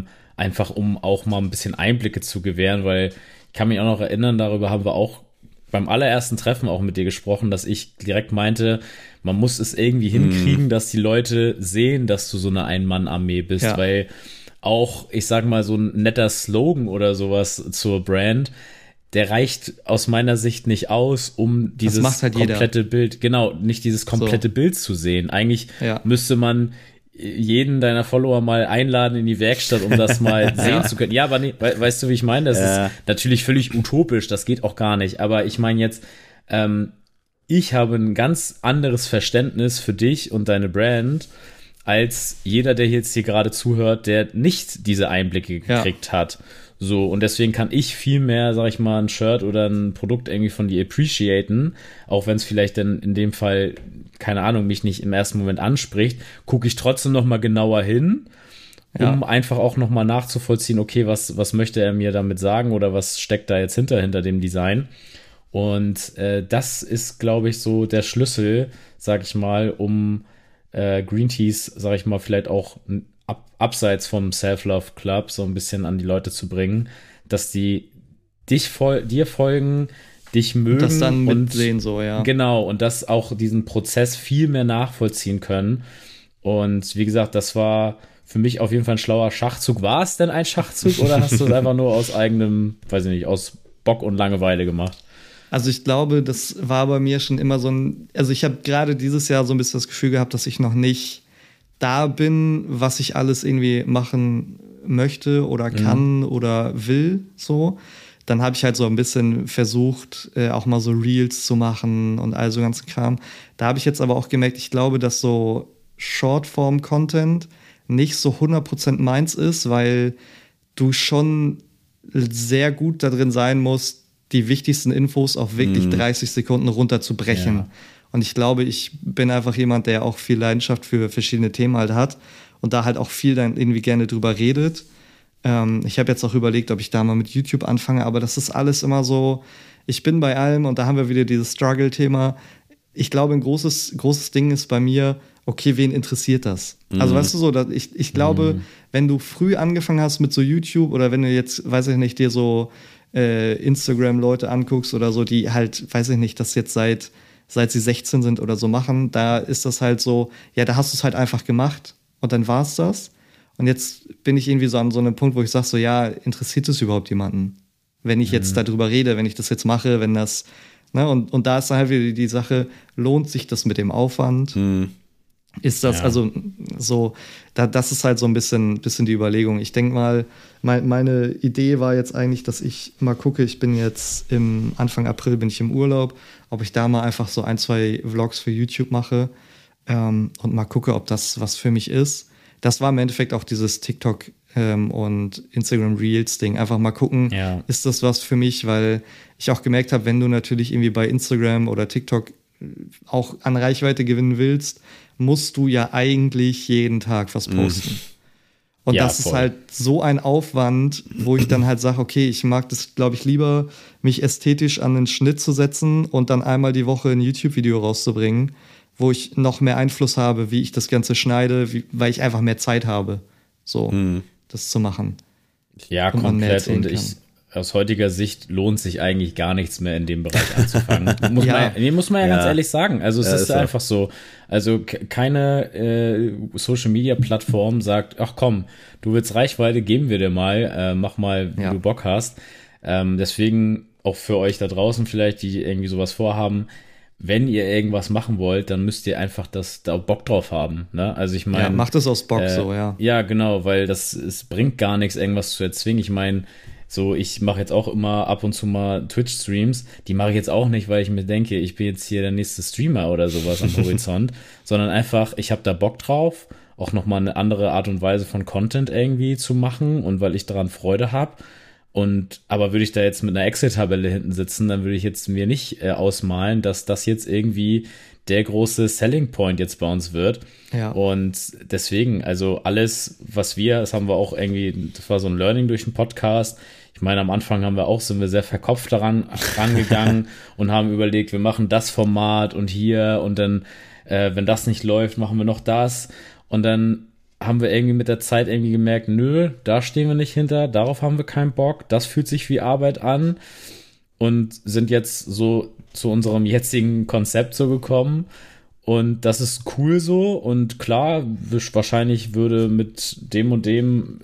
Einfach um auch mal ein bisschen Einblicke zu gewähren, weil ich kann mich auch noch erinnern, darüber haben wir auch beim allerersten Treffen auch mit dir gesprochen, dass ich direkt meinte, man muss es irgendwie hinkriegen, dass die Leute sehen, dass du so eine Ein-Mann-Armee bist, weil auch, ich sag mal, so ein netter Slogan oder sowas zur Brand, der reicht aus meiner Sicht nicht aus, um dieses halt komplette Bild, genau, nicht dieses komplette Bild zu sehen. Eigentlich müsste man jeden deiner Follower mal einladen in die Werkstatt, um das mal sehen zu können. Ja, aber nee, weißt du, wie ich meine? Das ist natürlich völlig utopisch, das geht auch gar nicht. Aber ich meine jetzt, ich habe ein ganz anderes Verständnis für dich und deine Brand, als jeder, der jetzt hier gerade zuhört, der nicht diese Einblicke gekriegt hat. So, und deswegen kann ich viel mehr, sag ich mal, ein Shirt oder ein Produkt irgendwie von dir appreciaten, auch wenn es vielleicht dann in dem Fall, keine Ahnung, mich nicht im ersten Moment anspricht, gucke ich trotzdem noch mal genauer hin, um einfach auch noch mal nachzuvollziehen, okay, was möchte er mir damit sagen oder was steckt da jetzt hinter dem Design? Und das ist, glaube ich, so der Schlüssel, sag ich mal, um Green Teas, sag ich mal, vielleicht auch abseits vom Self-Love Club so ein bisschen an die Leute zu bringen, dass die dir folgen, dich mögen. Und das dann mitsehen, so, ja. Genau, und das auch diesen Prozess viel mehr nachvollziehen können. Und wie gesagt, das war für mich auf jeden Fall ein schlauer Schachzug. War es denn ein Schachzug oder hast du es einfach nur aus eigenem, weiß ich nicht, aus Bock und Langeweile gemacht? Also ich glaube, das war bei mir schon immer also ich habe gerade dieses Jahr so ein bisschen das Gefühl gehabt, dass ich noch nicht da bin, was ich alles irgendwie machen möchte oder kann oder will, so. Dann habe ich halt so ein bisschen versucht, auch mal so Reels zu machen und all so ganzen Kram. Da habe ich jetzt aber auch gemerkt, ich glaube, dass so Shortform-Content nicht so 100% meins ist, weil du schon sehr gut da drin sein musst, die wichtigsten Infos auf wirklich 30 Sekunden runterzubrechen. Ja. Und ich glaube, ich bin einfach jemand, der auch viel Leidenschaft für verschiedene Themen halt hat und da halt auch viel dann irgendwie gerne drüber redet. Ich habe jetzt auch überlegt, ob ich da mal mit YouTube anfange, aber das ist alles immer so, ich bin bei allem und da haben wir wieder dieses Struggle-Thema. Ich glaube, ein großes Ding ist bei mir, okay, wen interessiert das? Also weißt du so, ich glaube, wenn du früh angefangen hast mit so YouTube oder wenn du jetzt, weiß ich nicht, dir so Instagram-Leute anguckst oder so, die halt, weiß ich nicht, das jetzt seit sie 16 sind oder so machen, da ist das halt so, ja, da hast du es halt einfach gemacht und dann war es das. Und jetzt bin ich irgendwie so an so einem Punkt, wo ich sage so, ja, interessiert es überhaupt jemanden? Wenn ich jetzt darüber rede, wenn ich das jetzt mache, wenn das, ne, und da ist dann halt wieder die Sache, lohnt sich das mit dem Aufwand? Ist das, also so, das ist halt so ein bisschen die Überlegung. Ich denke mal, meine Idee war jetzt eigentlich, dass ich mal gucke, ich bin jetzt Anfang April bin ich im Urlaub, ob ich da mal einfach so 1-2 Vlogs für YouTube mache und mal gucke, ob das was für mich ist. Das war im Endeffekt auch dieses TikTok und Instagram Reels Ding. Einfach mal gucken, ist das was für mich? Weil ich auch gemerkt habe, wenn du natürlich irgendwie bei Instagram oder TikTok auch an Reichweite gewinnen willst, musst du ja eigentlich jeden Tag was posten. Und das ist halt so ein Aufwand, wo ich dann halt sage, okay, ich mag das, glaube ich, lieber, mich ästhetisch an den Schnitt zu setzen und dann einmal die Woche ein YouTube-Video rauszubringen, wo ich noch mehr Einfluss habe, wie ich das Ganze schneide, weil ich einfach mehr Zeit habe, so das zu machen. Ja, komplett. Und aus heutiger Sicht lohnt sich eigentlich gar nichts mehr in dem Bereich anzufangen. muss man ja ganz ehrlich sagen. Also es ist einfach so. Also keine Social-Media-Plattform sagt, ach komm, du willst Reichweite, geben wir dir mal, mach mal, wie du Bock hast. Deswegen auch für euch da draußen vielleicht, die irgendwie sowas vorhaben, wenn ihr irgendwas machen wollt, dann müsst ihr einfach da Bock drauf haben. Ne? Also ich meine, macht es aus Bock so, ja. Ja, genau, weil es bringt gar nichts, irgendwas zu erzwingen. Ich meine, so, ich mache jetzt auch immer ab und zu mal Twitch-Streams. Die mache ich jetzt auch nicht, weil ich mir denke, ich bin jetzt hier der nächste Streamer oder sowas am Horizont, sondern einfach, ich habe da Bock drauf, auch nochmal eine andere Art und Weise von Content irgendwie zu machen und weil ich daran Freude habe. Aber würde ich da jetzt mit einer Excel-Tabelle hinten sitzen, dann würde ich jetzt mir nicht ausmalen, dass das jetzt irgendwie der große Selling Point jetzt bei uns wird. Ja. Und deswegen, also alles, das haben wir auch irgendwie, das war so ein Learning durch den Podcast. Ich meine, am Anfang sind wir sehr verkopft rangegangen und haben überlegt, wir machen das Format und hier und dann, wenn das nicht läuft, machen wir noch das. Und dann haben wir irgendwie mit der Zeit irgendwie gemerkt, nö, da stehen wir nicht hinter, darauf haben wir keinen Bock, das fühlt sich wie Arbeit an. und sind jetzt so zu unserem jetzigen Konzept so gekommen. Und das ist cool so. Und klar, wahrscheinlich würde mit dem und dem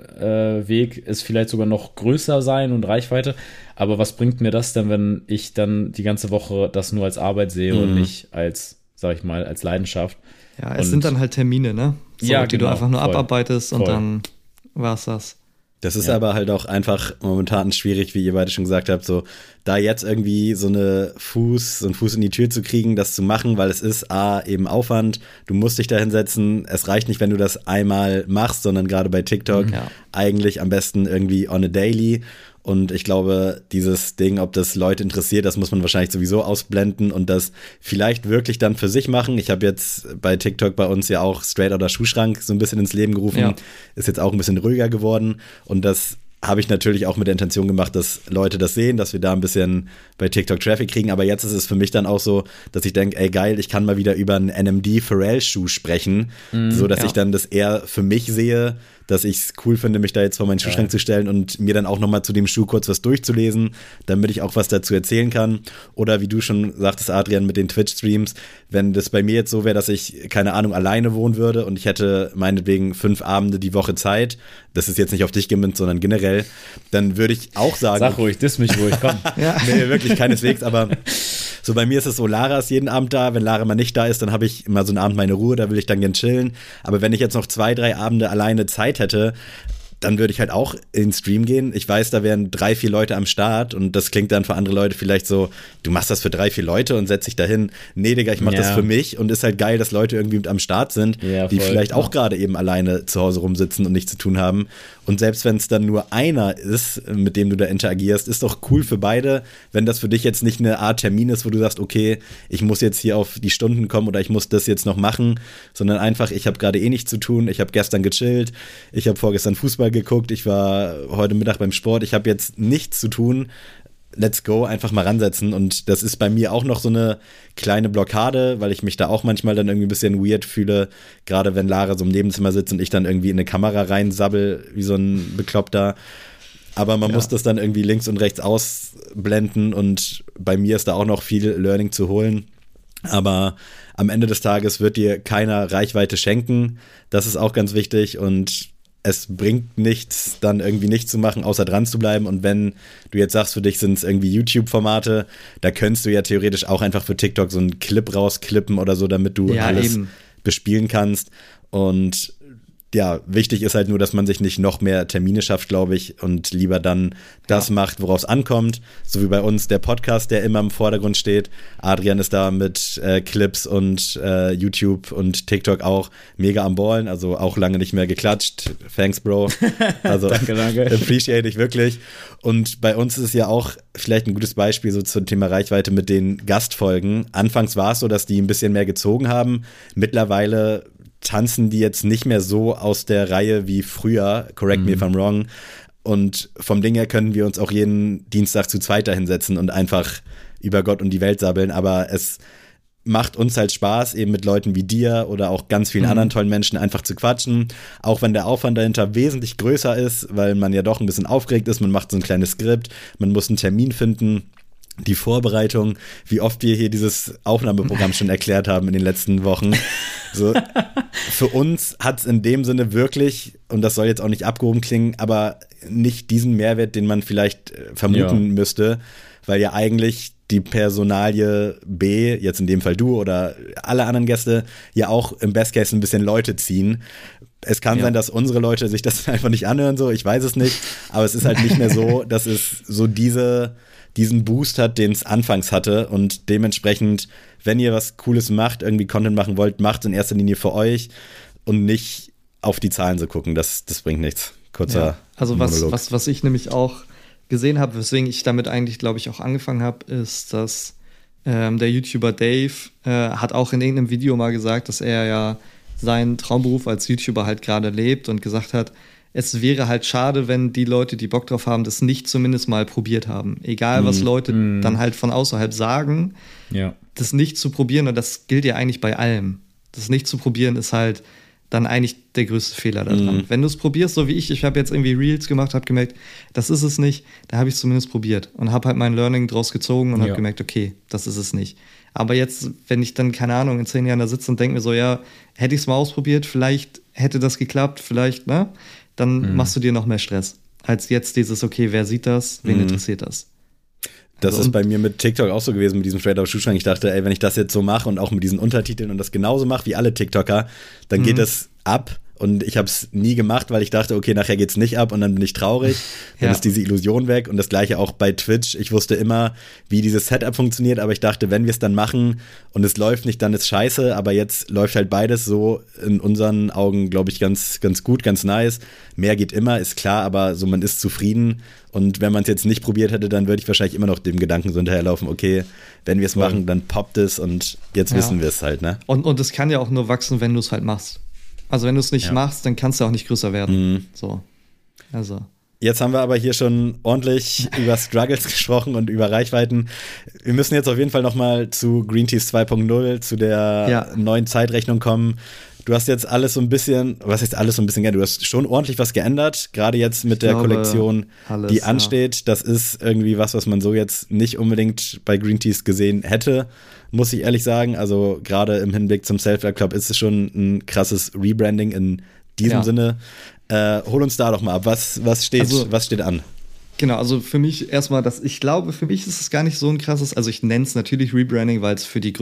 Weg es vielleicht sogar noch größer sein und Reichweite. Aber was bringt mir das denn, wenn ich dann die ganze Woche das nur als Arbeit sehe und nicht als, sag ich mal, als Leidenschaft? Ja, es sind dann halt Termine, ne? So, ja, die du einfach nur abarbeitest und dann war's das. Das ist aber halt auch einfach momentan schwierig, wie ihr beide schon gesagt habt, so da jetzt irgendwie so einen Fuß in die Tür zu kriegen, das zu machen, weil es ist eben Aufwand, du musst dich da hinsetzen, es reicht nicht, wenn du das einmal machst, sondern gerade bei TikTok eigentlich am besten irgendwie on a daily. Und ich glaube, dieses Ding, ob das Leute interessiert, das muss man wahrscheinlich sowieso ausblenden und das vielleicht wirklich dann für sich machen. Ich habe jetzt bei TikTok bei uns ja auch Straight Outta Schuhschrank so ein bisschen ins Leben gerufen. Ist jetzt auch ein bisschen ruhiger geworden. Und das habe ich natürlich auch mit der Intention gemacht, dass Leute das sehen, dass wir da ein bisschen bei TikTok Traffic kriegen. Aber jetzt ist es für mich dann auch so, dass ich denke, ey geil, ich kann mal wieder über einen NMD Pharrell Schuh sprechen, so dass ich dann das eher für mich sehe, dass ich es cool finde, mich da jetzt vor meinen Schuhschrank zu stellen und mir dann auch nochmal zu dem Schuh kurz was durchzulesen, damit ich auch was dazu erzählen kann. Oder wie du schon sagtest, Adrian, mit den Twitch-Streams, wenn das bei mir jetzt so wäre, dass ich, keine Ahnung, alleine wohnen würde und ich hätte meinetwegen 5 Abende die Woche Zeit, das ist jetzt nicht auf dich gemünzt, sondern generell, dann würde ich auch sagen... Sag ruhig, diss mich ruhig, komm. Nee, wirklich keineswegs, aber... So, bei mir ist es so, Lara ist jeden Abend da. Wenn Lara mal nicht da ist, dann habe ich immer so einen Abend meine Ruhe, da will ich dann gern chillen. Aber wenn ich jetzt noch 2, 3 Abende alleine Zeit hätte, dann würde ich halt auch in den Stream gehen. Ich weiß, da wären 3, 4 Leute am Start und das klingt dann für andere Leute vielleicht so, du machst das für 3, 4 Leute und setz dich dahin. Nee, Digga, ich mach das für mich und ist halt geil, dass Leute irgendwie mit am Start sind, die vielleicht auch gerade eben alleine zu Hause rumsitzen und nichts zu tun haben. Und selbst wenn es dann nur einer ist, mit dem du da interagierst, ist doch cool für beide, wenn das für dich jetzt nicht eine Art Termin ist, wo du sagst, okay, ich muss jetzt hier auf die Stunden kommen oder ich muss das jetzt noch machen, sondern einfach, ich habe gerade nichts zu tun, ich habe gestern gechillt, ich habe vorgestern Fußball geguckt, ich war heute Mittag beim Sport, ich habe jetzt nichts zu tun, let's go, einfach mal ransetzen und das ist bei mir auch noch so eine kleine Blockade, weil ich mich da auch manchmal dann irgendwie ein bisschen weird fühle, gerade wenn Lara so im Nebenzimmer sitzt und ich dann irgendwie in eine Kamera reinsabbel, wie so ein Bekloppter. Aber man muss das dann irgendwie links und rechts ausblenden und bei mir ist da auch noch viel Learning zu holen. Aber am Ende des Tages wird dir keiner Reichweite schenken. Das ist auch ganz wichtig und es bringt nichts, dann irgendwie nichts zu machen, außer dran zu bleiben. Und wenn du jetzt sagst, für dich sind es irgendwie YouTube-Formate, da könntest du ja theoretisch auch einfach für TikTok so einen Clip rausklippen oder so, damit du alles bespielen kannst. Und ja, wichtig ist halt nur, dass man sich nicht noch mehr Termine schafft, glaube ich, und lieber dann das macht, worauf es ankommt. So wie bei uns der Podcast, der immer im Vordergrund steht. Adrian ist da mit Clips und YouTube und TikTok auch mega am Ballen, also auch lange nicht mehr geklatscht. Thanks, Bro. Also danke. Appreciate ich wirklich. Und bei uns ist es ja auch vielleicht ein gutes Beispiel so zum Thema Reichweite mit den Gastfolgen. Anfangs war es so, dass die ein bisschen mehr gezogen haben. Mittlerweile tanzen die jetzt nicht mehr so aus der Reihe wie früher, correct me if I'm wrong. Und vom Ding her können wir uns auch jeden Dienstag zu zweit da hinsetzen und einfach über Gott und die Welt sabbeln. Aber es macht uns halt Spaß, eben mit Leuten wie dir oder auch ganz vielen anderen tollen Menschen einfach zu quatschen. Auch wenn der Aufwand dahinter wesentlich größer ist, weil man ja doch ein bisschen aufgeregt ist. Man macht so ein kleines Skript, man muss einen Termin finden. Die Vorbereitung, wie oft wir hier dieses Aufnahmeprogramm schon erklärt haben in den letzten Wochen. So, für uns hat es in dem Sinne wirklich, und das soll jetzt auch nicht abgehoben klingen, aber nicht diesen Mehrwert, den man vielleicht vermuten müsste, weil ja eigentlich die Personalie B, jetzt in dem Fall du oder alle anderen Gäste, ja auch im Best Case ein bisschen Leute ziehen. Es kann sein, dass unsere Leute sich das einfach nicht anhören, so, ich weiß es nicht, aber es ist halt nicht mehr so, dass es so diesen Boost hat, den es anfangs hatte und dementsprechend, wenn ihr was Cooles macht, irgendwie Content machen wollt, macht es in erster Linie für euch und nicht auf die Zahlen so gucken, das bringt nichts. Kurzer Also Monolog. was ich nämlich auch gesehen habe, weswegen ich damit eigentlich, glaube ich, auch angefangen habe, ist, dass der YouTuber Dave hat auch in irgendeinem Video mal gesagt, dass er ja seinen Traumberuf als YouTuber halt gerade lebt und gesagt hat, es wäre halt schade, wenn die Leute, die Bock drauf haben, das nicht zumindest mal probiert haben. Egal, was Leute dann halt von außerhalb sagen, das nicht zu probieren, und das gilt ja eigentlich bei allem. Das nicht zu probieren ist halt dann eigentlich der größte Fehler daran. Wenn du es probierst, so wie ich habe jetzt irgendwie Reels gemacht, habe gemerkt, das ist es nicht, da habe ich es zumindest probiert und habe halt mein Learning draus gezogen und habe gemerkt, okay, das ist es nicht. Aber jetzt, wenn ich dann, keine Ahnung, in 10 Jahren da sitze und denke mir so, ja, hätte ich es mal ausprobiert, vielleicht hätte das geklappt, vielleicht, ne? Dann machst du dir noch mehr Stress, als jetzt dieses, okay, wer sieht das, wen interessiert das? Das ist bei mir mit TikTok auch so gewesen, mit diesem Straight-Out-Schuhschrank. Ich dachte, ey, wenn ich das jetzt so mache und auch mit diesen Untertiteln und das genauso mache wie alle TikToker, dann geht es ab. Und ich habe es nie gemacht, weil ich dachte, okay, nachher geht's nicht ab und dann bin ich traurig. Dann ist diese Illusion weg. Und das Gleiche auch bei Twitch. Ich wusste immer, wie dieses Setup funktioniert, aber ich dachte, wenn wir es dann machen und es läuft nicht, dann ist scheiße. Aber jetzt läuft halt beides so in unseren Augen, glaube ich, ganz, ganz gut, ganz nice. Mehr geht immer, ist klar, aber so man ist zufrieden. Und wenn man es jetzt nicht probiert hätte, dann würde ich wahrscheinlich immer noch dem Gedanken so hinterherlaufen, okay, wenn wir es machen, dann poppt es und jetzt wissen wir es halt, ne? Und es kann ja auch nur wachsen, wenn du es halt machst. Also wenn du es nicht machst, dann kannst du auch nicht größer werden. So. Also. Jetzt haben wir aber hier schon ordentlich über Struggles gesprochen und über Reichweiten. Wir müssen jetzt auf jeden Fall nochmal zu Green Teas 2.0, zu der neuen Zeitrechnung kommen. Du hast jetzt alles so ein bisschen, was heißt alles so ein bisschen geändert? Du hast schon ordentlich was geändert, gerade jetzt mit der Kollektion, die ansteht. Das ist irgendwie was man so jetzt nicht unbedingt bei Green Teas gesehen hätte, muss ich ehrlich sagen. Also gerade im Hinblick zum Self-Care Club ist es schon ein krasses Rebranding in diesem Sinne. Hol uns da doch mal ab. Was steht an? Genau, also für mich erstmal, ich glaube, für mich ist es gar nicht so ein krasses, also ich nenne es natürlich Rebranding, weil es für den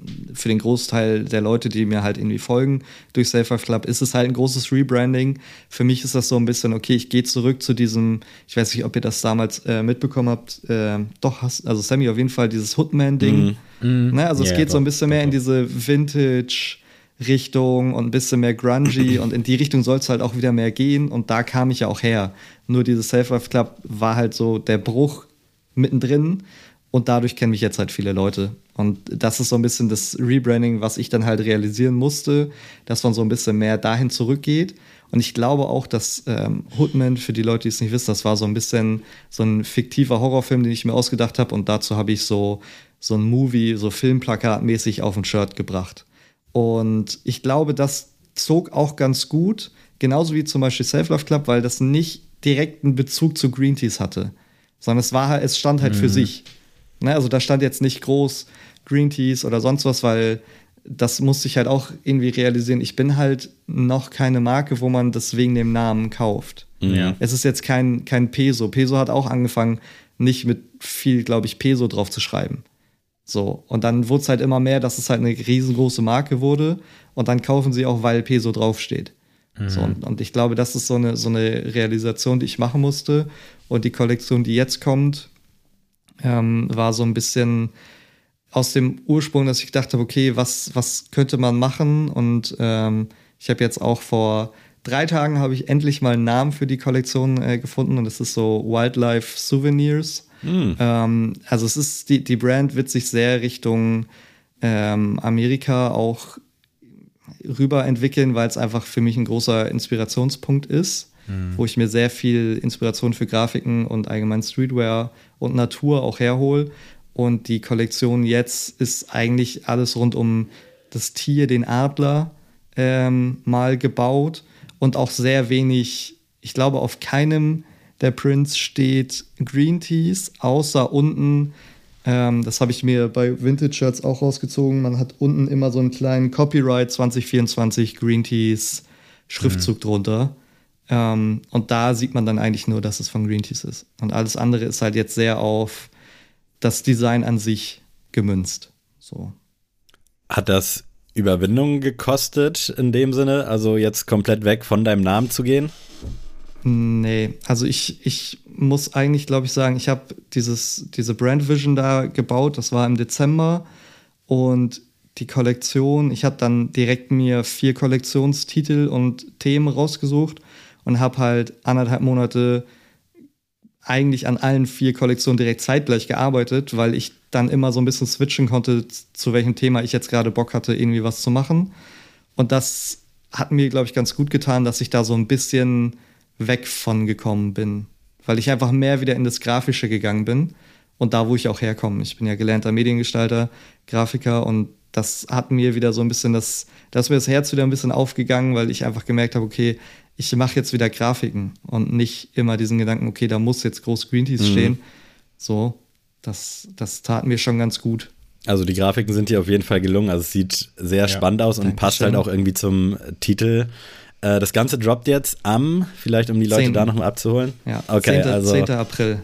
Großteil der Leute, die mir halt irgendwie folgen, durch Self-Care Club, ist es halt ein großes Rebranding. Für mich ist das so ein bisschen, okay, ich gehe zurück zu diesem, ich weiß nicht, ob ihr das damals mitbekommen habt, also Sammy auf jeden Fall, dieses Hoodman-Ding. Ne? Also es geht so ein bisschen mehr in diese Vintage-Richtung und ein bisschen mehr grungy und in die Richtung soll es halt auch wieder mehr gehen und da kam ich ja auch her. Nur dieses Self-Care Club war halt so der Bruch mittendrin und dadurch kennen mich jetzt halt viele Leute. Und das ist so ein bisschen das Rebranding, was ich dann halt realisieren musste, dass man so ein bisschen mehr dahin zurückgeht. Und ich glaube auch, dass Hoodman, für die Leute, die es nicht wissen, das war so ein bisschen so ein fiktiver Horrorfilm, den ich mir ausgedacht habe und dazu habe ich so ein Movie, so Filmplakatmäßig auf ein Shirt gebracht. Und ich glaube, das zog auch ganz gut, genauso wie zum Beispiel Self-Love Club, weil das nicht direkten Bezug zu Green Teas hatte, sondern es stand halt für sich. Ne? Also da stand jetzt nicht groß Green Teas oder sonst was, weil das musste ich halt auch irgendwie realisieren. Ich bin halt noch keine Marke, wo man das wegen dem Namen kauft. Ja. Es ist jetzt kein Peso. Peso hat auch angefangen, nicht mit viel, glaube ich, Peso drauf zu schreiben. So, und dann wurde es halt immer mehr, dass es halt eine riesengroße Marke wurde und dann kaufen sie auch, weil Peso draufsteht. So, und ich glaube, das ist so eine Realisation, die ich machen musste. Und die Kollektion, die jetzt kommt, war so ein bisschen aus dem Ursprung, dass ich gedacht habe, okay, was könnte man machen? Und ich habe jetzt auch vor 3 Tagen habe ich endlich mal einen Namen für die Kollektion gefunden. Und das ist so Wildlife Souvenirs. Also es ist, die Brand wird sich sehr Richtung Amerika auch rüber entwickeln, weil es einfach für mich ein großer Inspirationspunkt ist, wo ich mir sehr viel Inspiration für Grafiken und allgemein Streetwear und Natur auch herhole. Und die Kollektion jetzt ist eigentlich alles rund um das Tier, den Adler, mal gebaut und auch sehr wenig, ich glaube, auf keinem der Prints steht Green Teas, außer unten. Das habe ich mir bei Vintage-Shirts auch rausgezogen. Man hat unten immer so einen kleinen Copyright 2024 Green Teas Schriftzug drunter. Und da sieht man dann eigentlich nur, dass es von Green Teas ist. Und alles andere ist halt jetzt sehr auf das Design an sich gemünzt. So. Hat das Überwindung gekostet in dem Sinne? Also jetzt komplett weg von deinem Namen zu gehen? Nee, also ich muss eigentlich, glaube ich, sagen, ich habe diese Brand Vision da gebaut, das war im Dezember und die Kollektion, ich habe dann direkt mir 4 Kollektionstitel und Themen rausgesucht und habe halt 1,5 Monate eigentlich an allen 4 Kollektionen direkt zeitgleich gearbeitet, weil ich dann immer so ein bisschen switchen konnte, zu welchem Thema ich jetzt gerade Bock hatte, irgendwie was zu machen. Und das hat mir, glaube ich, ganz gut getan, dass ich da so ein bisschen weg von gekommen bin, weil ich einfach mehr wieder in das Grafische gegangen bin und da, wo ich auch herkomme. Ich bin ja gelernter Mediengestalter, Grafiker und das hat mir wieder so ein bisschen da ist mir das Herz wieder ein bisschen aufgegangen, weil ich einfach gemerkt habe, okay, ich mache jetzt wieder Grafiken und nicht immer diesen Gedanken, okay, da muss jetzt groß Green Teas stehen. So, das tat mir schon ganz gut. Also die Grafiken sind hier auf jeden Fall gelungen. Also es sieht sehr spannend aus und passt halt auch irgendwie zum Titel. Das Ganze droppt jetzt vielleicht um die Leute 10. da nochmal abzuholen. Ja, okay, 10. April.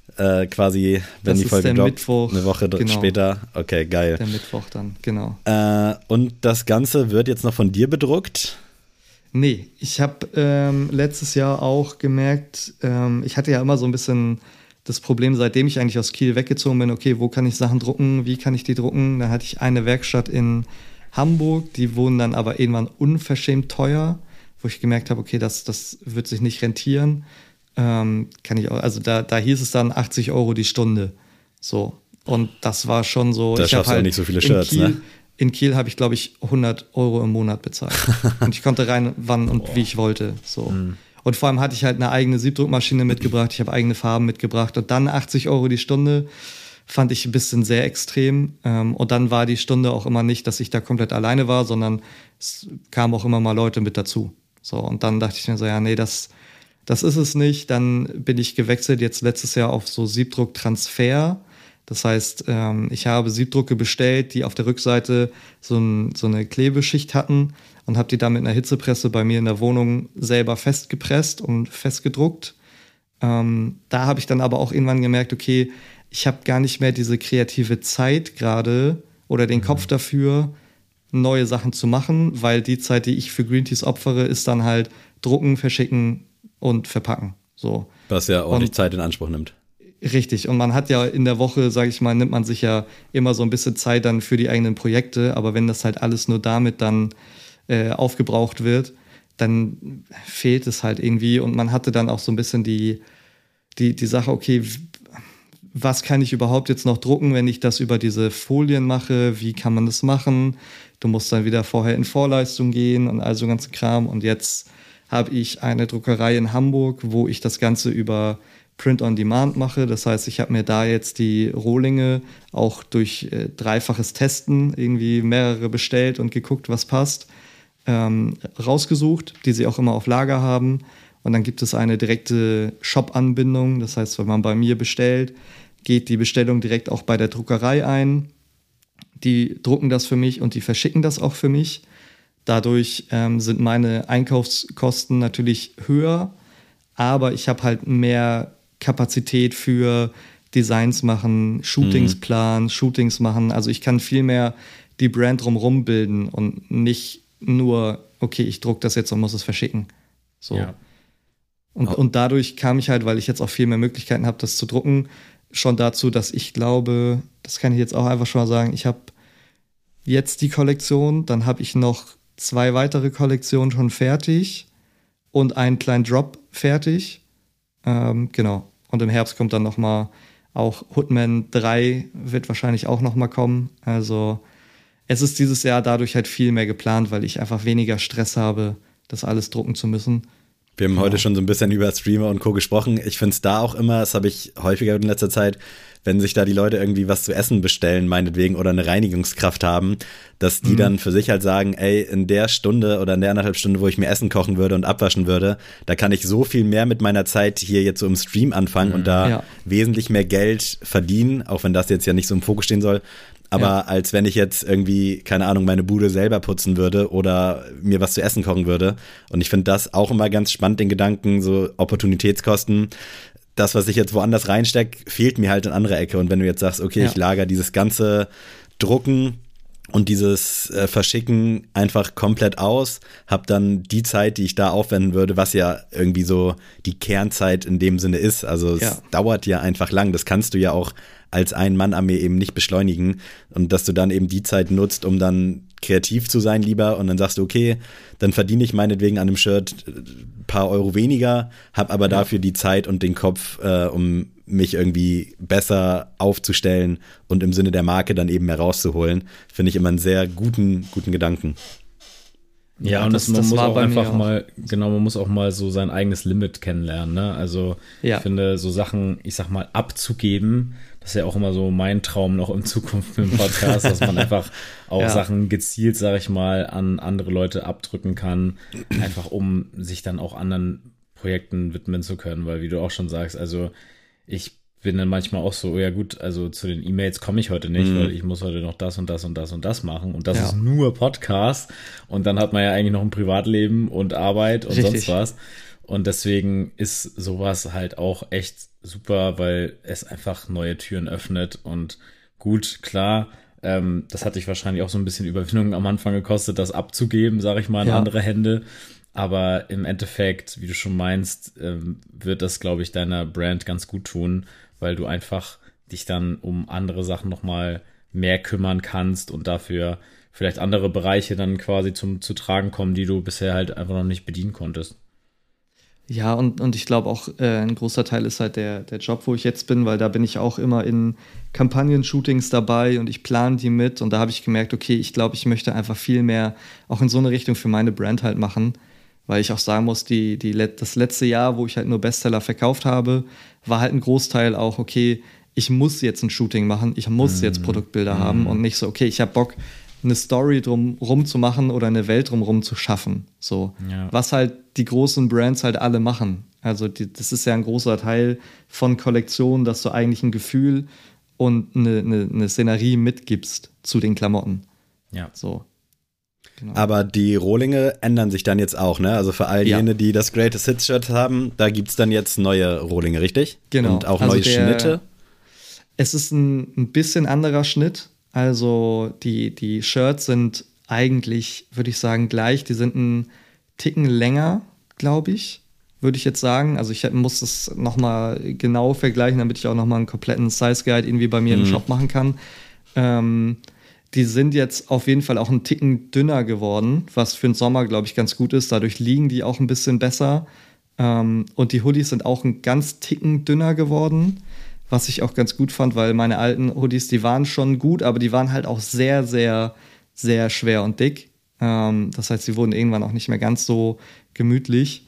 Quasi, wenn die Folge droppt, Mittwoch, eine Woche später. Okay, geil. Der Mittwoch dann, genau. Und das Ganze wird jetzt noch von dir bedruckt? Nee, ich habe letztes Jahr auch gemerkt, ich hatte ja immer so ein bisschen das Problem, seitdem ich eigentlich aus Kiel weggezogen bin, okay, wo kann ich Sachen drucken, wie kann ich die drucken? Da hatte ich eine Werkstatt in Hamburg, die wurden dann aber irgendwann unverschämt teuer, wo ich gemerkt habe, okay, das wird sich nicht rentieren. Kann ich auch, also da hieß es dann 80 € die Stunde. So. Und das war schon so. Da schaffst du halt nicht so viele Shirts, ne? In Kiel habe ich, glaube ich, 100 € im Monat bezahlt. Und ich konnte rein, wann und wie ich wollte. So. Und vor allem hatte ich halt eine eigene Siebdruckmaschine mitgebracht, ich habe eigene Farben mitgebracht und dann 80 € die Stunde fand ich ein bisschen sehr extrem. Und dann war die Stunde auch immer nicht, dass ich da komplett alleine war, sondern es kamen auch immer mal Leute mit dazu. So, und dann dachte ich mir so, ja, nee, das ist es nicht. Dann bin ich gewechselt jetzt letztes Jahr auf so Siebdrucktransfer. Das heißt, ich habe Siebdrucke bestellt, die auf der Rückseite so eine Klebeschicht hatten und habe die dann mit einer Hitzepresse bei mir in der Wohnung selber festgepresst und festgedruckt. Da habe ich dann aber auch irgendwann gemerkt, okay, ich habe gar nicht mehr diese kreative Zeit gerade oder den Kopf dafür, neue Sachen zu machen, weil die Zeit, die ich für Green Teas opfere, ist dann halt drucken, verschicken und verpacken. So. Was ja ordentlich Zeit in Anspruch nimmt. Richtig. Und man hat ja in der Woche, sage ich mal, nimmt man sich ja immer so ein bisschen Zeit dann für die eigenen Projekte. Aber wenn das halt alles nur damit dann aufgebraucht wird, dann fehlt es halt irgendwie. Und man hatte dann auch so ein bisschen die Sache, okay, was kann ich überhaupt jetzt noch drucken, wenn ich das über diese Folien mache? Wie kann man das machen? Du musst dann wieder vorher in Vorleistung gehen und all so ganzen Kram. Und jetzt habe ich eine Druckerei in Hamburg, wo ich das Ganze über Print on Demand mache. Das heißt, ich habe mir da jetzt die Rohlinge auch durch dreifaches Testen irgendwie mehrere bestellt und geguckt, was passt, rausgesucht, die sie auch immer auf Lager haben. Und dann gibt es eine direkte Shop-Anbindung. Das heißt, wenn man bei mir bestellt, geht die Bestellung direkt auch bei der Druckerei ein. Die drucken das für mich und die verschicken das auch für mich. Dadurch sind meine Einkaufskosten natürlich höher, aber ich habe halt mehr Kapazität für Designs machen, Shootings planen, Shootings machen. Also ich kann viel mehr die Brand drumherum bilden und nicht nur, okay, ich drucke das jetzt und muss es verschicken. So. Ja. Und dadurch kam ich halt, weil ich jetzt auch viel mehr Möglichkeiten habe, das zu drucken, schon dazu, dass ich glaube, das kann ich jetzt auch einfach schon mal sagen, ich habe jetzt die Kollektion, dann habe ich noch 2 weitere Kollektionen schon fertig und einen kleinen Drop fertig. Genau. Und im Herbst kommt dann nochmal auch Hoodman 3 wird wahrscheinlich auch nochmal kommen. Also es ist dieses Jahr dadurch halt viel mehr geplant, weil ich einfach weniger Stress habe, das alles drucken zu müssen. Wir haben heute schon so ein bisschen über Streamer und Co. gesprochen. Ich finde es da auch immer, das habe ich häufiger in letzter Zeit, wenn sich da die Leute irgendwie was zu essen bestellen, meinetwegen, oder eine Reinigungskraft haben, dass die dann für sich halt sagen, ey, in der Stunde oder in der 1,5 Stunden, wo ich mir Essen kochen würde und abwaschen würde, da kann ich so viel mehr mit meiner Zeit hier jetzt so im Stream anfangen und da wesentlich mehr Geld verdienen, auch wenn das jetzt ja nicht so im Fokus stehen soll. Aber als wenn ich jetzt irgendwie, keine Ahnung, meine Bude selber putzen würde oder mir was zu essen kochen würde. Und ich finde das auch immer ganz spannend, den Gedanken, so Opportunitätskosten. Das, was ich jetzt woanders reinstecke, fehlt mir halt in andere Ecke. Und wenn du jetzt sagst, okay, ich lagere dieses ganze Drucken und dieses Verschicken einfach komplett aus, habe dann die Zeit, die ich da aufwenden würde, was ja irgendwie so die Kernzeit in dem Sinne ist. Also es dauert ja einfach lang. Das kannst du ja auch als Ein-Mann-Armee eben nicht beschleunigen. Und dass du dann eben die Zeit nutzt, um dann kreativ zu sein lieber und dann sagst du, okay, dann verdiene ich meinetwegen an dem Shirt ein paar Euro weniger, habe aber dafür die Zeit und den Kopf, um mich irgendwie besser aufzustellen und im Sinne der Marke dann eben mehr rauszuholen. Finde ich immer einen sehr guten Gedanken. Ja, und man muss auch einfach mal, genau, man muss auch mal so sein eigenes Limit kennenlernen, ne? Also ich finde, so Sachen, ich sag mal, abzugeben, das ist ja auch immer so mein Traum noch in Zukunft mit dem Podcast, dass man einfach auch Sachen gezielt, sag ich mal, an andere Leute abdrücken kann, einfach um sich dann auch anderen Projekten widmen zu können, weil wie du auch schon sagst, also ich bin dann manchmal auch so, ja gut, also zu den E-Mails komme ich heute nicht, weil ich muss heute noch das und das und das und das machen und das ist nur Podcast und dann hat man ja eigentlich noch ein Privatleben und Arbeit und sonst was und deswegen ist sowas halt auch echt super, weil es einfach neue Türen öffnet und gut, klar, das hat dich wahrscheinlich auch so ein bisschen Überwindung am Anfang gekostet, das abzugeben, sage ich mal, in andere Hände. Aber im Endeffekt, wie du schon meinst, wird das, glaube ich, deiner Brand ganz gut tun, weil du einfach dich dann um andere Sachen nochmal mehr kümmern kannst und dafür vielleicht andere Bereiche dann quasi zu tragen kommen, die du bisher halt einfach noch nicht bedienen konntest. Ja, und ich glaube auch, ein großer Teil ist halt der Job, wo ich jetzt bin, weil da bin ich auch immer in Kampagnen-Shootings dabei und ich plane die mit und da habe ich gemerkt, okay, ich glaube, ich möchte einfach viel mehr auch in so eine Richtung für meine Brand halt machen, weil ich auch sagen muss, das letzte Jahr, wo ich halt nur Bestseller verkauft habe, war halt ein Großteil auch, okay, ich muss jetzt ein Shooting machen, ich muss jetzt Produktbilder haben und nicht so, okay, ich habe Bock, eine Story drumherum zu machen oder eine Welt drumherum zu schaffen. So. Ja. Was halt die großen Brands halt alle machen. Also das ist ja ein großer Teil von Kollektionen, dass du eigentlich ein Gefühl und eine Szenerie mitgibst zu den Klamotten. Ja. So. Genau. Aber die Rohlinge ändern sich dann jetzt auch, ne? Also für all jene, die das Greatest Hits Shirt haben, da gibt es dann jetzt neue Rohlinge, richtig? Genau. Und auch neue Schnitte? Es ist ein bisschen anderer Schnitt. Also die Shirts sind eigentlich, würde ich sagen, gleich. Die sind einen Ticken länger, glaube ich, würde ich jetzt sagen. Also ich muss das nochmal genau vergleichen, damit ich auch nochmal einen kompletten Size Guide irgendwie bei mir im Shop machen kann. Die sind jetzt auf jeden Fall auch einen Ticken dünner geworden, was für den Sommer, glaube ich, ganz gut ist. Dadurch liegen die auch ein bisschen besser. Und die Hoodies sind auch einen ganz Ticken dünner geworden, was ich auch ganz gut fand, weil meine alten Hoodies, die waren schon gut, aber die waren halt auch sehr, sehr, sehr schwer und dick. Das heißt, sie wurden irgendwann auch nicht mehr ganz so gemütlich.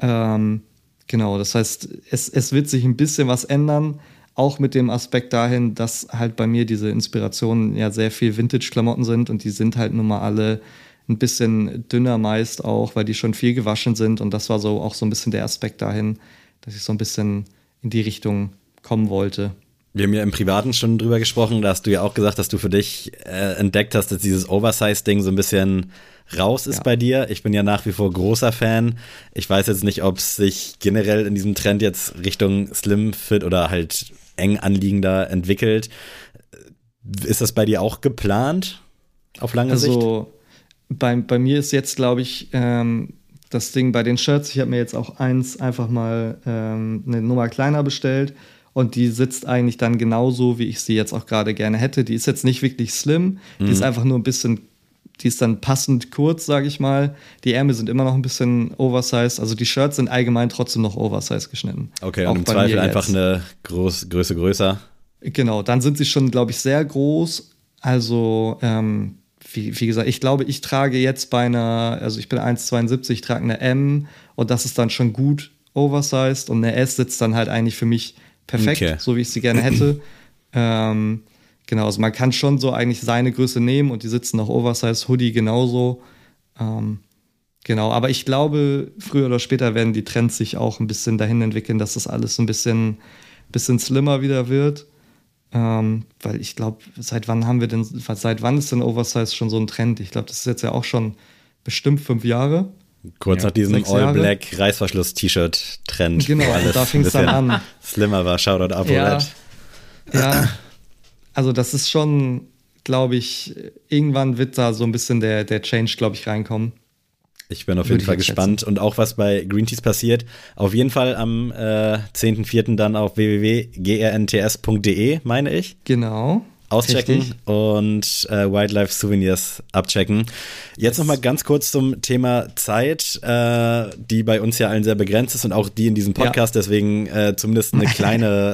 Genau, das heißt, es wird sich ein bisschen was ändern, auch mit dem Aspekt dahin, dass halt bei mir diese Inspirationen ja sehr viel Vintage-Klamotten sind und die sind halt nun mal alle ein bisschen dünner meist auch, weil die schon viel gewaschen sind und das war so auch so ein bisschen der Aspekt dahin, dass ich so ein bisschen in die Richtung kommen wollte. Wir haben ja im Privaten schon drüber gesprochen, da hast du ja auch gesagt, dass du für dich entdeckt hast, dass dieses Oversize-Ding so ein bisschen raus ist bei dir. Ich bin ja nach wie vor großer Fan. Ich weiß jetzt nicht, ob es sich generell in diesem Trend jetzt Richtung Slim Fit oder halt eng anliegender entwickelt. Ist das bei dir auch geplant auf lange Sicht? Also bei mir ist jetzt, glaube ich, das Ding bei den Shirts, ich habe mir jetzt auch eins einfach mal eine Nummer kleiner bestellt und die sitzt eigentlich dann genauso, wie ich sie jetzt auch gerade gerne hätte. Die ist jetzt nicht wirklich slim, die ist einfach nur ein bisschen, die ist dann passend kurz, sage ich mal. Die Ärmel sind immer noch ein bisschen oversized, also die Shirts sind allgemein trotzdem noch oversized geschnitten. Okay, und im Zweifel einfach eine Größe größer. Genau, dann sind sie schon, glaube ich, sehr groß. Also, wie gesagt, ich glaube, ich trage jetzt also ich bin 1,72, ich trage eine M und das ist dann schon gut oversized und eine S sitzt dann halt eigentlich für mich perfekt, so wie ich sie gerne hätte. Genau, also man kann schon so eigentlich seine Größe nehmen und die sitzen noch oversized, Hoodie genauso. Genau, aber ich glaube, früher oder später werden die Trends sich auch ein bisschen dahin entwickeln, dass das alles ein bisschen slimmer wieder wird. Weil ich glaube, seit wann ist denn Oversize schon so ein Trend? Ich glaube, das ist jetzt ja auch schon bestimmt 5 Jahre. Kurz nach diesem All-Black Reißverschluss-T-Shirt-Trend. Genau, da fing es dann an. Slimmer war, Shoutout ApoRed. Ja, also das ist schon, glaube ich, irgendwann wird da so ein bisschen der Change, glaube ich, reinkommen. Ich bin auf jeden Fall gespannt. Und auch was bei Green Tees passiert. Auf jeden Fall am 10.04. dann auf www.grnts.de, meine ich. Genau. Auschecken richtig. Und Wildlife Souvenirs abchecken. Jetzt noch mal ganz kurz zum Thema Zeit, die bei uns ja allen sehr begrenzt ist und auch die in diesem Podcast, deswegen zumindest eine kleine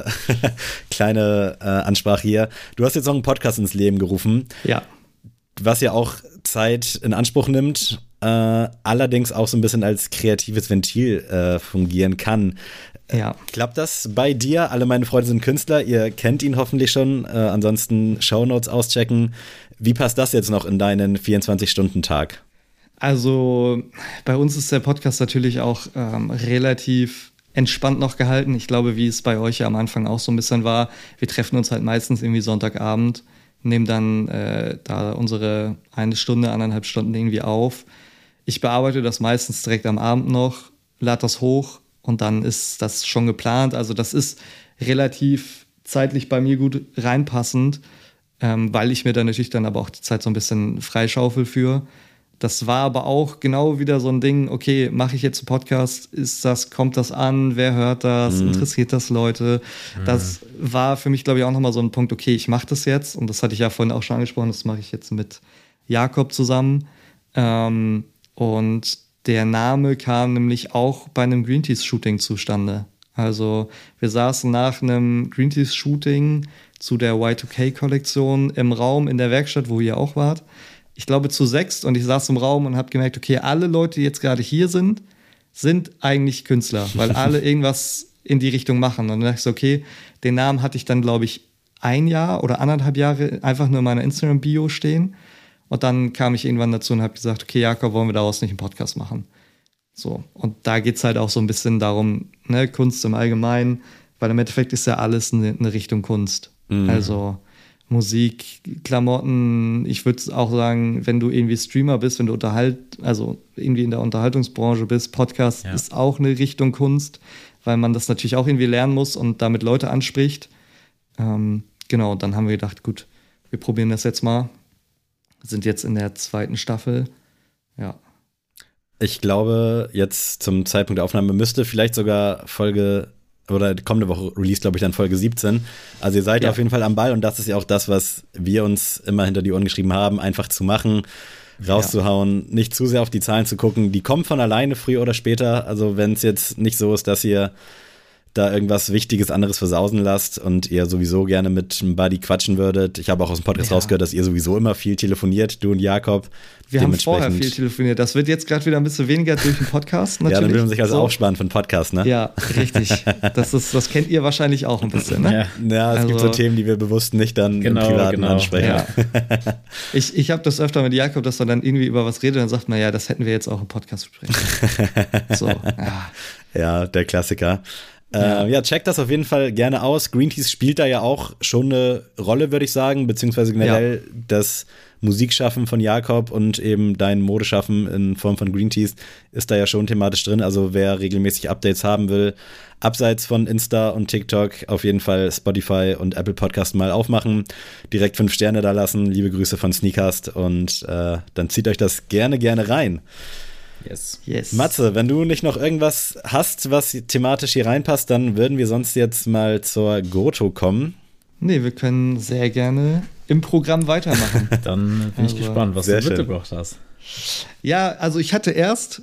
Ansprache hier. Du hast jetzt noch einen Podcast ins Leben gerufen. Ja. Was ja auch Zeit in Anspruch nimmt. allerdings auch so ein bisschen als kreatives Ventil fungieren kann. Ja. Klappt das bei dir? Alle meine Freunde sind Künstler, ihr kennt ihn hoffentlich schon, ansonsten Shownotes auschecken. Wie passt das jetzt noch in deinen 24-Stunden-Tag? Also bei uns ist der Podcast natürlich auch relativ entspannt noch gehalten. Ich glaube, wie es bei euch ja am Anfang auch so ein bisschen war, wir treffen uns halt meistens irgendwie Sonntagabend, nehmen dann da unsere 1 Stunde, 1,5 Stunden irgendwie auf. Ich bearbeite das meistens direkt am Abend noch, lade das hoch und dann ist das schon geplant. Also das ist relativ zeitlich bei mir gut reinpassend, weil ich mir dann natürlich dann aber auch die Zeit so ein bisschen freischaufel für. Das war aber auch genau wieder so ein Ding, okay, mache ich jetzt einen Podcast, kommt das an, wer hört das, interessiert das Leute? Das war für mich, glaube ich, auch nochmal so ein Punkt, okay, ich mache das jetzt und das hatte ich ja vorhin auch schon angesprochen, das mache ich jetzt mit Jakob zusammen und der Name kam nämlich auch bei einem Green Teas Shooting zustande. Also wir saßen nach einem Green Teas Shooting zu der Y2K-Kollektion im Raum in der Werkstatt, wo ihr auch wart. Ich glaube zu 6 und ich saß im Raum und habe gemerkt, okay, alle Leute, die jetzt gerade hier sind eigentlich Künstler, weil alle irgendwas in die Richtung machen. Und dann dachte ich so, okay, den Namen hatte ich dann, glaube ich, 1 Jahr oder 1,5 Jahre einfach nur in meiner Instagram-Bio stehen. Und dann kam ich irgendwann dazu und habe gesagt, okay, Jakob, wollen wir daraus nicht einen Podcast machen? So, und da geht es halt auch so ein bisschen darum, ne, Kunst im Allgemeinen, weil im Endeffekt ist ja alles eine Richtung Kunst. Also Musik, Klamotten, ich würde auch sagen, wenn du irgendwie Streamer bist, wenn du also irgendwie in der Unterhaltungsbranche bist, Podcast ist auch eine Richtung Kunst, weil man das natürlich auch irgendwie lernen muss und damit Leute anspricht. Genau, und dann haben wir gedacht, gut, wir probieren das jetzt mal. Sind jetzt in der 2. Staffel. Ja. Ich glaube, jetzt zum Zeitpunkt der Aufnahme müsste vielleicht sogar kommende Woche release, glaube ich, dann Folge 17. Also ihr seid auf jeden Fall am Ball und das ist ja auch das, was wir uns immer hinter die Ohren geschrieben haben, einfach zu machen, rauszuhauen, nicht zu sehr auf die Zahlen zu gucken. Die kommen von alleine früher oder später. Also wenn es jetzt nicht so ist, dass ihr da irgendwas Wichtiges anderes versausen lasst und ihr sowieso gerne mit einem Buddy quatschen würdet. Ich habe auch aus dem Podcast rausgehört, dass ihr sowieso immer viel telefoniert, du und Jakob. Wir haben vorher viel telefoniert. Das wird jetzt gerade wieder ein bisschen weniger durch den Podcast natürlich. Ja, dann will man sich also aufsparen für einen Podcast, ne? Ja, richtig. Das kennt ihr wahrscheinlich auch ein bisschen, ne? Ja, es gibt so Themen, die wir bewusst nicht dann im Privaten ansprechen. Ja. Ich habe das öfter mit Jakob, dass man dann irgendwie über was redet und dann sagt man, ja, das hätten wir jetzt auch im Podcast besprechen. So, ja, der Klassiker. Checkt das auf jeden Fall gerne aus. Green Teas spielt da ja auch schon eine Rolle, würde ich sagen, beziehungsweise generell das Musikschaffen von Jakob und eben dein Modeschaffen in Form von Green Teas ist da ja schon thematisch drin. Also wer regelmäßig Updates haben will, abseits von Insta und TikTok, auf jeden Fall Spotify und Apple Podcast mal aufmachen, direkt 5 Sterne da lassen. Liebe Grüße von Sneakcast und dann zieht euch das gerne rein. Yes. Matze, wenn du nicht noch irgendwas hast, was thematisch hier reinpasst, dann würden wir sonst jetzt mal zur Goto kommen. Nee, wir können sehr gerne im Programm weitermachen. Dann bin ich gespannt, was du mitgebracht hast. Ja, also ich hatte erst,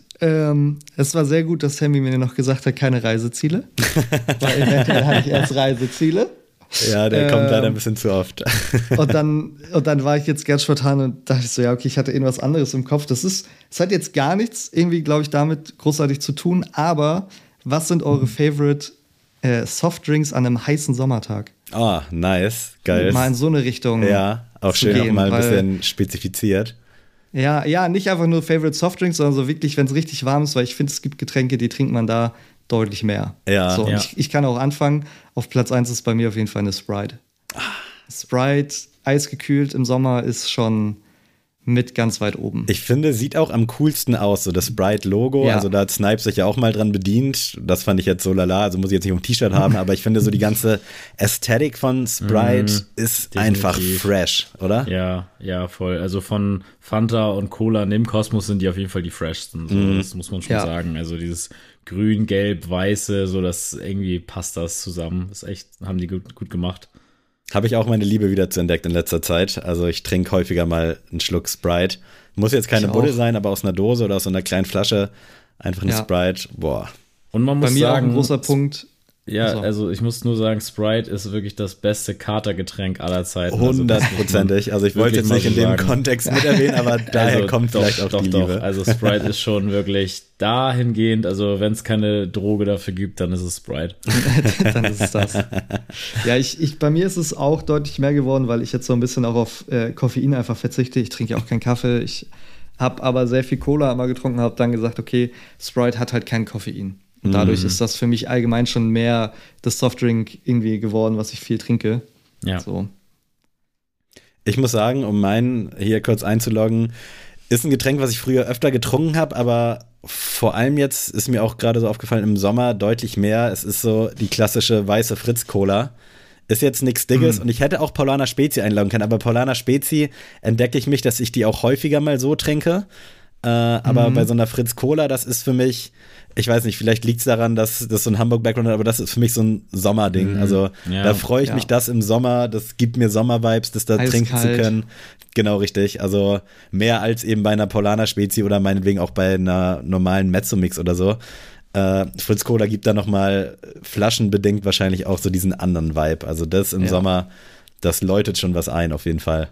es war sehr gut, dass Sammy mir noch gesagt hat, keine Reiseziele. Weil eventuell hatte ich erst Reiseziele. Ja, der kommt leider ein bisschen zu oft. Und dann war ich jetzt ganz spontan und dachte so, ja, okay, ich hatte irgendwas anderes im Kopf. Es hat jetzt gar nichts irgendwie, glaube ich, damit großartig zu tun. Aber was sind eure Favorite Softdrinks an einem heißen Sommertag? Oh, nice, geil. Mal in so eine Richtung. Ja, auch schön gehen, auch mal ein bisschen spezifiziert. Ja, nicht einfach nur Favorite Softdrinks, sondern so wirklich, wenn es richtig warm ist, weil ich finde, es gibt Getränke, die trinkt man da deutlich mehr. Ja. So, ich kann auch anfangen. Auf Platz 1 ist bei mir auf jeden Fall eine Sprite. Sprite, eisgekühlt im Sommer, ist schon mit ganz weit oben. Ich finde, sieht auch am coolsten aus, so das Sprite-Logo. Ja. Also da hat Snipes sich ja auch mal dran bedient. Das fand ich jetzt so lala, also muss ich jetzt nicht ein T-Shirt haben, aber ich finde so die ganze Ästhetik von Sprite ist definitiv einfach fresh, oder? Ja, voll. Also von Fanta und Cola neben Cosmos sind die auf jeden Fall die freshsten. So, das muss man schon sagen. Also dieses Grün, Gelb, Weiße, so das irgendwie passt das zusammen. Das ist echt, haben die gut gemacht. Habe ich auch meine Liebe wieder zu entdeckt in letzter Zeit. Also ich trinke häufiger mal einen Schluck Sprite. Muss jetzt keine Buddel sein, aber aus einer Dose oder aus so einer kleinen Flasche einfach eine Sprite. Boah. Und man muss bei mir sagen, auch ein großer Punkt. Ja, also ich muss nur sagen, Sprite ist wirklich das beste Katergetränk aller Zeiten. 100%ig. Also ich wollte jetzt nicht in dem Kontext mit erwähnen, aber daher kommt vielleicht auch die Liebe. Also Sprite ist schon wirklich dahingehend, also wenn es keine Droge dafür gibt, dann ist es Sprite. Dann ist es das. Ja, bei mir ist es auch deutlich mehr geworden, weil ich jetzt so ein bisschen auch auf Koffein einfach verzichte. Ich trinke ja auch keinen Kaffee. Ich habe aber sehr viel Cola immer getrunken, habe dann gesagt, okay, Sprite hat halt kein Koffein. Und dadurch ist das für mich allgemein schon mehr das Softdrink irgendwie geworden, was ich viel trinke. Ja. So. Ich muss sagen, um meinen hier kurz einzuloggen, ist ein Getränk, was ich früher öfter getrunken habe, aber vor allem jetzt ist mir auch gerade so aufgefallen, im Sommer deutlich mehr. Es ist so die klassische weiße Fritz-Cola. Ist jetzt nichts Dickes und ich hätte auch Paulaner Spezi einloggen können, aber Paulaner Spezi entdecke ich mich, dass ich die auch häufiger mal so trinke. Aber bei so einer Fritz Cola, das ist für mich, ich weiß nicht, vielleicht liegt es daran, dass das so ein Hamburg-Background hat, aber das ist für mich so ein Sommerding. Also da freue ich mich, das im Sommer, das gibt mir Sommer-Vibes, das da trinken zu können. Genau, richtig. Also mehr als eben bei einer Paulaner Spezi oder meinetwegen auch bei einer normalen Mezzo-Mix oder so. Fritz Cola gibt da nochmal flaschenbedingt wahrscheinlich auch so diesen anderen Vibe. Also das im Sommer, das läutet schon was ein, auf jeden Fall.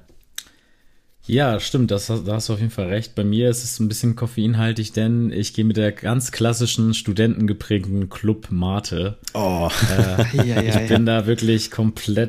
Ja, stimmt, da hast du auf jeden Fall recht. Bei mir ist es ein bisschen koffeinhaltig, denn ich gehe mit der ganz klassischen studentengeprägten Club Mate. Oh. Ich bin da wirklich komplett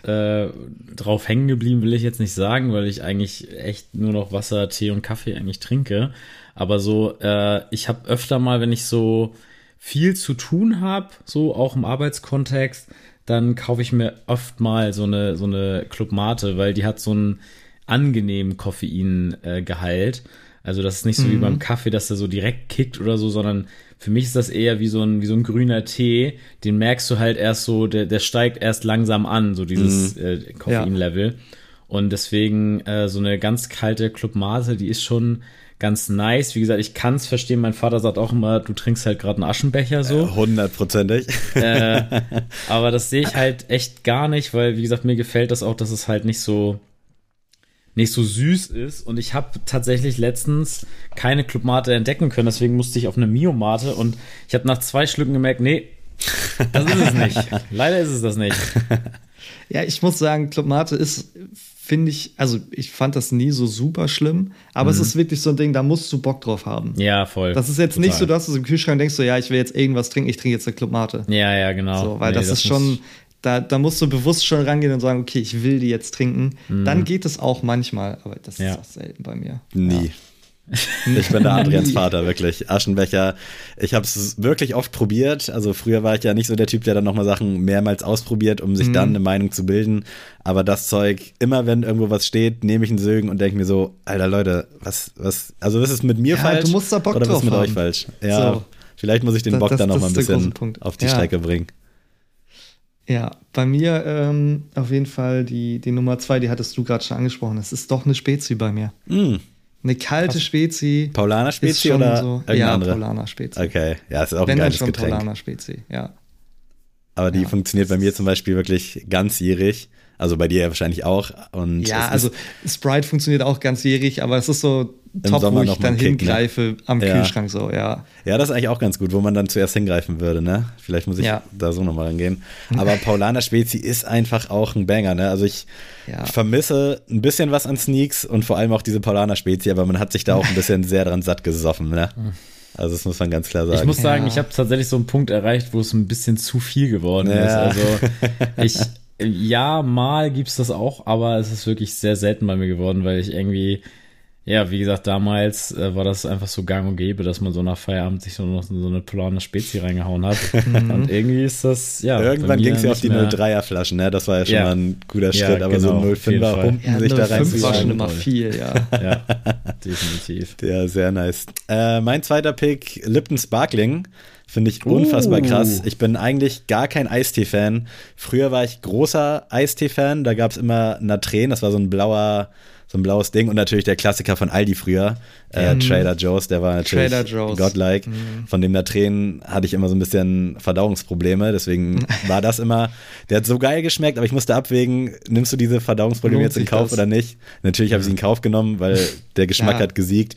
drauf hängen geblieben, will ich jetzt nicht sagen, weil ich eigentlich echt nur noch Wasser, Tee und Kaffee eigentlich trinke. Aber so, ich habe öfter mal, wenn ich so viel zu tun habe, so auch im Arbeitskontext, dann kaufe ich mir oft mal so eine Club Mate, weil die hat so einen angenehmen Koffeingehalt. Also das ist nicht so wie beim Kaffee, dass der so direkt kickt oder so, sondern für mich ist das eher wie so ein grüner Tee. Den merkst du halt erst so, der steigt erst langsam an, so dieses Koffeinlevel. Und deswegen so eine ganz kalte Club Mate, die ist schon ganz nice. Wie gesagt, ich kann es verstehen. Mein Vater sagt auch immer, du trinkst halt gerade einen Aschenbecher so. 100%ig. Aber das sehe ich halt echt gar nicht, weil, wie gesagt, mir gefällt das auch, dass es halt nicht so süß ist. Und ich habe tatsächlich letztens keine Club Mate entdecken können, deswegen musste ich auf eine Mio Mate und ich habe nach 2 Schlücken gemerkt, nee, das ist es nicht. Leider ist es das nicht. Ja, ich muss sagen, Club Mate ist, finde ich, also ich fand das nie so super schlimm, aber es ist wirklich so ein Ding, da musst du Bock drauf haben. Ja, voll. Das ist jetzt nicht so, dass du im Kühlschrank denkst, so, ja, ich will jetzt irgendwas trinken, ich trinke jetzt eine Club Mate. Ja, genau. So, weil das ist schon, da musst du bewusst schon rangehen und sagen, okay, ich will die jetzt trinken. Dann geht es auch manchmal, aber das ist auch selten bei mir. Nie. Ich bin der Adrians Vater, wirklich. Aschenbecher. Ich habe es wirklich oft probiert. Also früher war ich ja nicht so der Typ, der dann nochmal Sachen mehrmals ausprobiert, um sich dann eine Meinung zu bilden. Aber das Zeug, immer wenn irgendwo was steht, nehme ich einen Sögen und denke mir so, Alter Leute, was, also ist es mit mir falsch? Du musst da Bock oder drauf was ist mit haben. euch falsch? Ja, so. Vielleicht muss ich den Bock da nochmal ein bisschen auf die Strecke bringen. Ja, bei mir auf jeden Fall die Nummer 2, die hattest du gerade schon angesprochen. Das ist doch eine Spezi bei mir. Eine kalte Spezi. Paulaner Spezi oder so, irgendeine andere? Paulaner Spezi. Okay, ja, es ist auch ein geiles Getränk. Paulaner Spezi, ja. Aber die funktioniert bei mir zum Beispiel wirklich ganzjährig. Also bei dir ja wahrscheinlich auch. Und ja, also Sprite funktioniert auch ganzjährig, aber es ist so top, wo ich dann hingreife am Kühlschrank so, ja. Ja, das ist eigentlich auch ganz gut, wo man dann zuerst hingreifen würde, ne? Vielleicht muss ich da so nochmal rangehen. Aber Paulaner Spezi ist einfach auch ein Banger, ne? Also ich vermisse ein bisschen was an Sneaks und vor allem auch diese Paulaner Spezi, aber man hat sich da auch ein bisschen sehr dran satt gesoffen, ne? Also das muss man ganz klar sagen. Ich muss sagen, ich habe tatsächlich so einen Punkt erreicht, wo es ein bisschen zu viel geworden ist. Also mal gibt's das auch, aber es ist wirklich sehr selten bei mir geworden, weil ich irgendwie, ja, wie gesagt, damals war das einfach so gang und gäbe, dass man so nach Feierabend sich so noch so eine Paulaner Spezi reingehauen hat. Und irgendwie ist das, irgendwann ging es ja auf die 0,3er Flaschen, ne? Das war ja schon mal ein guter Schritt, aber so 0,5er Humpen sich da rein. 0,5 war schon immer viel, ja. Ja, definitiv. Ja, sehr nice. Mein zweiter Pick, Lipton Sparkling. Finde ich unfassbar krass. Ich bin eigentlich gar kein Eistee-Fan. Früher war ich großer Eistee-Fan. Da gab es immer Natren, das war so ein blaues Ding. Und natürlich der Klassiker von Aldi früher, Trader Joe's, der war natürlich godlike. Von dem Natren hatte ich immer so ein bisschen Verdauungsprobleme. Deswegen war das immer, der hat so geil geschmeckt, aber ich musste abwägen, nimmst du diese Verdauungsprobleme jetzt in Kauf oder nicht? Natürlich habe ich sie in Kauf genommen, weil der Geschmack hat gesiegt.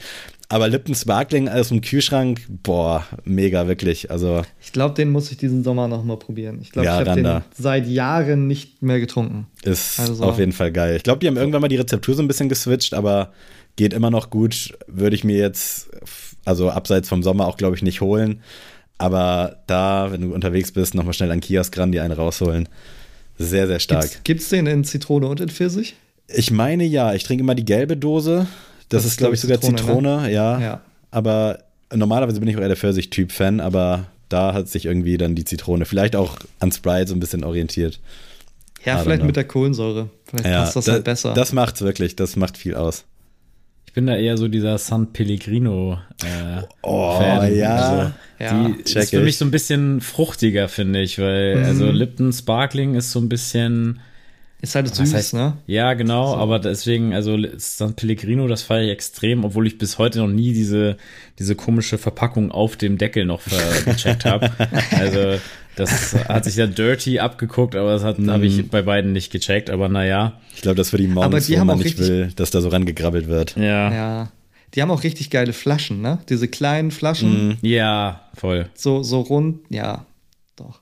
Aber Lipton Sparkling aus dem Kühlschrank, boah, mega, wirklich. Also ich glaube, den muss ich diesen Sommer noch mal probieren. Ich glaube, ja, ich habe den seit Jahren nicht mehr getrunken. Ist auf jeden Fall geil. Ich glaube, die haben irgendwann mal die Rezeptur so ein bisschen geswitcht, aber geht immer noch gut. Würde ich mir jetzt, also abseits vom Sommer auch, glaube ich, nicht holen. Aber da, wenn du unterwegs bist, nochmal schnell an den Kiosk ran, die eine rausholen. Sehr, sehr stark. Gibt's den in Zitrone und in Pfirsich? Ich meine ja, ich trinke immer die gelbe Dose. Das ist, glaube ich, sogar Zitrone, ne? Ja. Aber normalerweise bin ich auch eher der Pfirsich-Typ-Fan, aber da hat sich irgendwie dann die Zitrone vielleicht auch an Sprite so ein bisschen orientiert. Ja, vielleicht mit der Kohlensäure. Vielleicht passt das halt besser. Das macht's wirklich, das macht viel aus. Ich bin da eher so dieser San Pellegrino oh, Fan. ja. Also, die ist für mich so ein bisschen fruchtiger, finde ich, weil also Lipton Sparkling ist so ein bisschen ist halt süß, ne? Ja, genau, so. Aber deswegen, also San Pellegrino, das feiere ich extrem, obwohl ich bis heute noch nie diese komische Verpackung auf dem Deckel noch gecheckt habe. Also das hat sich ja dirty abgeguckt, aber das habe ich bei beiden nicht gecheckt, aber naja. Ich glaube, das für die Mounts, wo man nicht will, dass da so rangegrabbelt wird. Ja. Die haben auch richtig geile Flaschen, ne? Diese kleinen Flaschen. Ja, voll. So rund, ja, doch.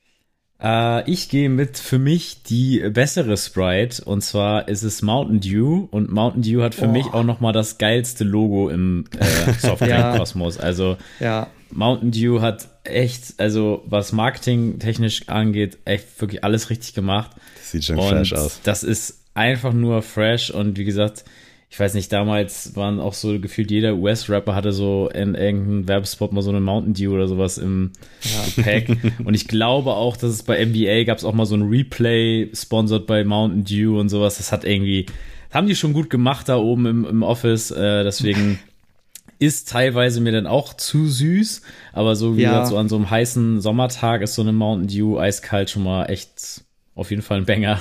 Ich gehe mit für mich die bessere Sprite und zwar ist es Mountain Dew und Mountain Dew hat für mich auch nochmal das geilste Logo im Softdrink-Kosmos. Also Mountain Dew hat echt, also was marketingtechnisch angeht, echt wirklich alles richtig gemacht. Das sieht schon fresh aus. Das ist einfach nur fresh und wie gesagt, ich weiß nicht, damals waren auch so gefühlt jeder US-Rapper hatte so in irgendeinem Werbespot mal so eine Mountain Dew oder sowas im Pack. Und ich glaube auch, dass es bei NBA gab es auch mal so ein Replay sponsored bei Mountain Dew und sowas. Das haben die schon gut gemacht da oben im Office. Deswegen ist teilweise mir dann auch zu süß. Aber so wie gesagt, so an so einem heißen Sommertag ist so eine Mountain Dew eiskalt schon mal echt auf jeden Fall ein Banger.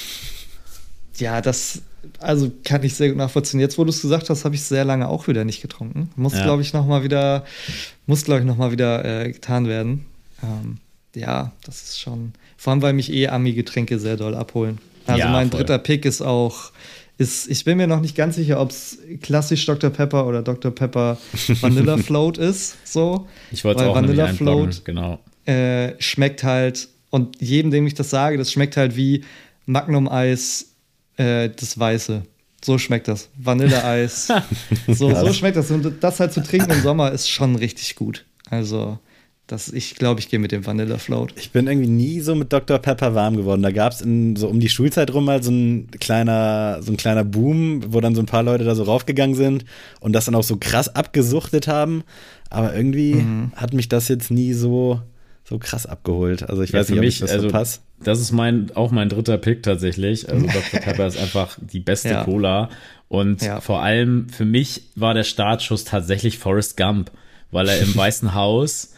Ja, also kann ich sehr gut nachvollziehen. Jetzt, wo du es gesagt hast, habe ich sehr lange auch wieder nicht getrunken. Muss, glaube ich, noch mal wieder getan werden. Das ist schon, vor allem, weil mich Ami-Getränke sehr doll abholen. Also mein dritter Pick ist, ich bin mir noch nicht ganz sicher, ob es klassisch Dr. Pepper oder Dr. Pepper Vanilla Float ist. So. Ich wollte auch Vanilla Float genau. Schmeckt halt, und jedem, dem ich das sage, das schmeckt halt wie Magnum-Eis, das Weiße. So schmeckt das. Vanilleeis. so schmeckt das. Und das halt zu trinken im Sommer ist schon richtig gut. Also, ich glaube, ich gehe mit dem Vanilla Float. Ich bin irgendwie nie so mit Dr. Pepper warm geworden. Da gab es so um die Schulzeit rum mal so ein kleiner Boom, wo dann so ein paar Leute da so raufgegangen sind und das dann auch so krass abgesuchtet haben. Aber irgendwie hat mich das jetzt nie so krass abgeholt. Also ich weiß nicht, ob ich das verpasse. Das ist auch mein dritter Pick tatsächlich. Also Dr. Pepper ist einfach die beste Cola. Und vor allem für mich war der Startschuss tatsächlich Forrest Gump, weil er im Weißen Haus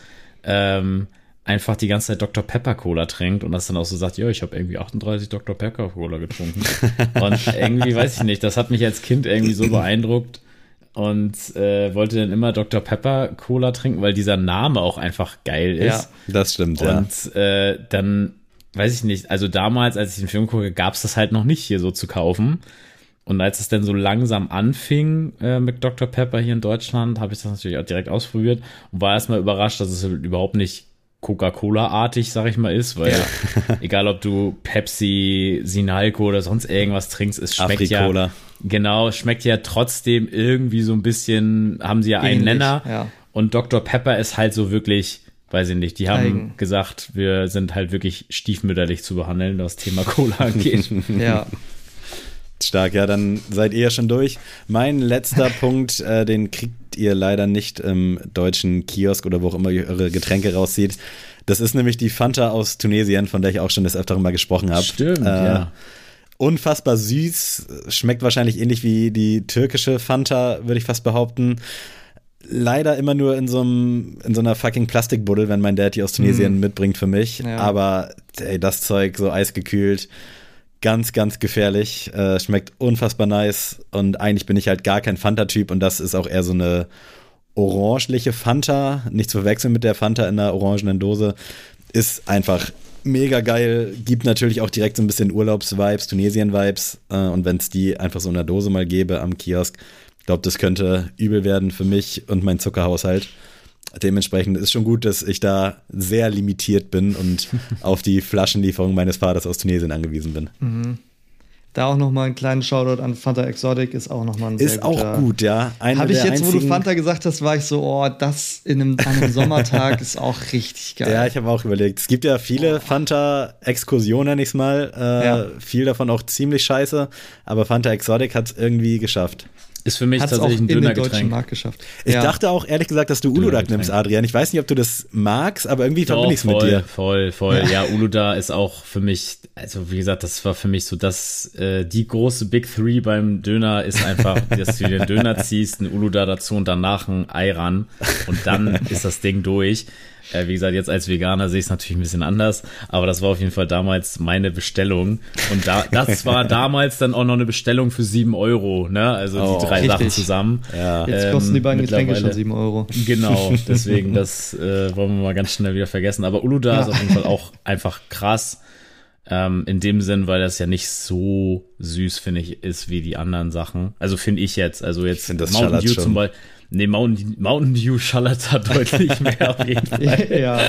einfach die ganze Zeit Dr. Pepper Cola trinkt und das dann auch so sagt, ja, ich habe irgendwie 38 Dr. Pepper Cola getrunken. Und irgendwie, weiß ich nicht, das hat mich als Kind irgendwie so beeindruckt. Und wollte dann immer Dr. Pepper Cola trinken, weil dieser Name auch einfach geil ist. Ja, das stimmt, Und dann, weiß ich nicht, also damals, als ich den Film gucke, gab es das halt noch nicht hier so zu kaufen. Und als es dann so langsam anfing mit Dr. Pepper hier in Deutschland, habe ich das natürlich auch direkt ausprobiert und war erstmal überrascht, dass es überhaupt nicht Coca-Cola-artig, sag ich mal, ist, weil egal ob du Pepsi, Sinalco oder sonst irgendwas trinkst, es schmeckt schmeckt ja trotzdem irgendwie so ein bisschen, haben sie ja einen Nenner und Dr. Pepper ist halt so wirklich, weiß ich nicht, die haben gesagt, wir sind halt wirklich stiefmütterlich zu behandeln, was Thema Cola angeht. Ja. Stark, ja, dann seid ihr ja schon durch. Mein letzter Punkt, den kriegt ihr leider nicht im deutschen Kiosk oder wo auch immer ihr eure Getränke rauszieht. Das ist nämlich die Fanta aus Tunesien, von der ich auch schon des Öfteren mal gesprochen habe. Stimmt, ja. Unfassbar süß, schmeckt wahrscheinlich ähnlich wie die türkische Fanta, würde ich fast behaupten. Leider immer nur in so einer fucking Plastikbuddel, wenn mein Dad die aus Tunesien mitbringt für mich. Ja. Aber das Zeug so eisgekühlt, ganz, ganz gefährlich. Schmeckt unfassbar nice. Und eigentlich bin ich halt gar kein Fanta-Typ. Und das ist auch eher so eine orangeliche Fanta. Nicht zu verwechseln mit der Fanta in einer orangenen Dose. Ist einfach mega geil. Gibt natürlich auch direkt so ein bisschen Urlaubs-Vibes, Tunesien-Vibes. Und wenn es die einfach so in der Dose mal gäbe am Kiosk, Ich glaube, das könnte übel werden für mich und meinen Zuckerhaushalt. Dementsprechend ist schon gut, dass ich da sehr limitiert bin und auf die Flaschenlieferung meines Vaters aus Tunesien angewiesen bin. Mhm. Da auch nochmal einen kleinen Shoutout an Fanta Exotic, ist auch nochmal ein sehr guter. Ist auch gut, ja. Habe ich jetzt, wo du Fanta gesagt hast, war ich so, oh, das an einem Sommertag ist auch richtig geil. Ja, ich habe auch überlegt. Es gibt ja viele Fanta-Exkursionen, nenne ich es mal. Viel davon auch ziemlich scheiße, aber Fanta Exotic hat es irgendwie geschafft. Ist für mich tatsächlich ein Dönergetränk. Ich dachte auch, ehrlich gesagt, dass du Uludag nimmst, Adrian. Ich weiß nicht, ob du das magst, aber irgendwie verbinde ich es mit dir. Voll. Ja, Uludag ist auch für mich, also wie gesagt, das war für mich so, dass die große Big Three beim Döner ist einfach, dass du den Döner ziehst, ein Uludag dazu und danach ein Ei ran und dann ist das Ding durch. Wie gesagt, jetzt als Veganer sehe ich es natürlich ein bisschen anders, aber das war auf jeden Fall damals meine Bestellung. Und das war damals dann auch noch eine Bestellung für 7 €, ne? Also die 3 Sachen zusammen. Ja. Jetzt kosten die beiden Getränke schon 7 €. Genau, deswegen, das wollen wir mal ganz schnell wieder vergessen. Aber Uludag ist auf jeden Fall auch einfach krass. In dem Sinn, weil das ja nicht so süß, finde ich, ist wie die anderen Sachen. Also finde ich jetzt. Also jetzt Mountain Dew zum Beispiel. Nee, Mountain Dew schallert da deutlich mehr auf jeden Fall. Ja,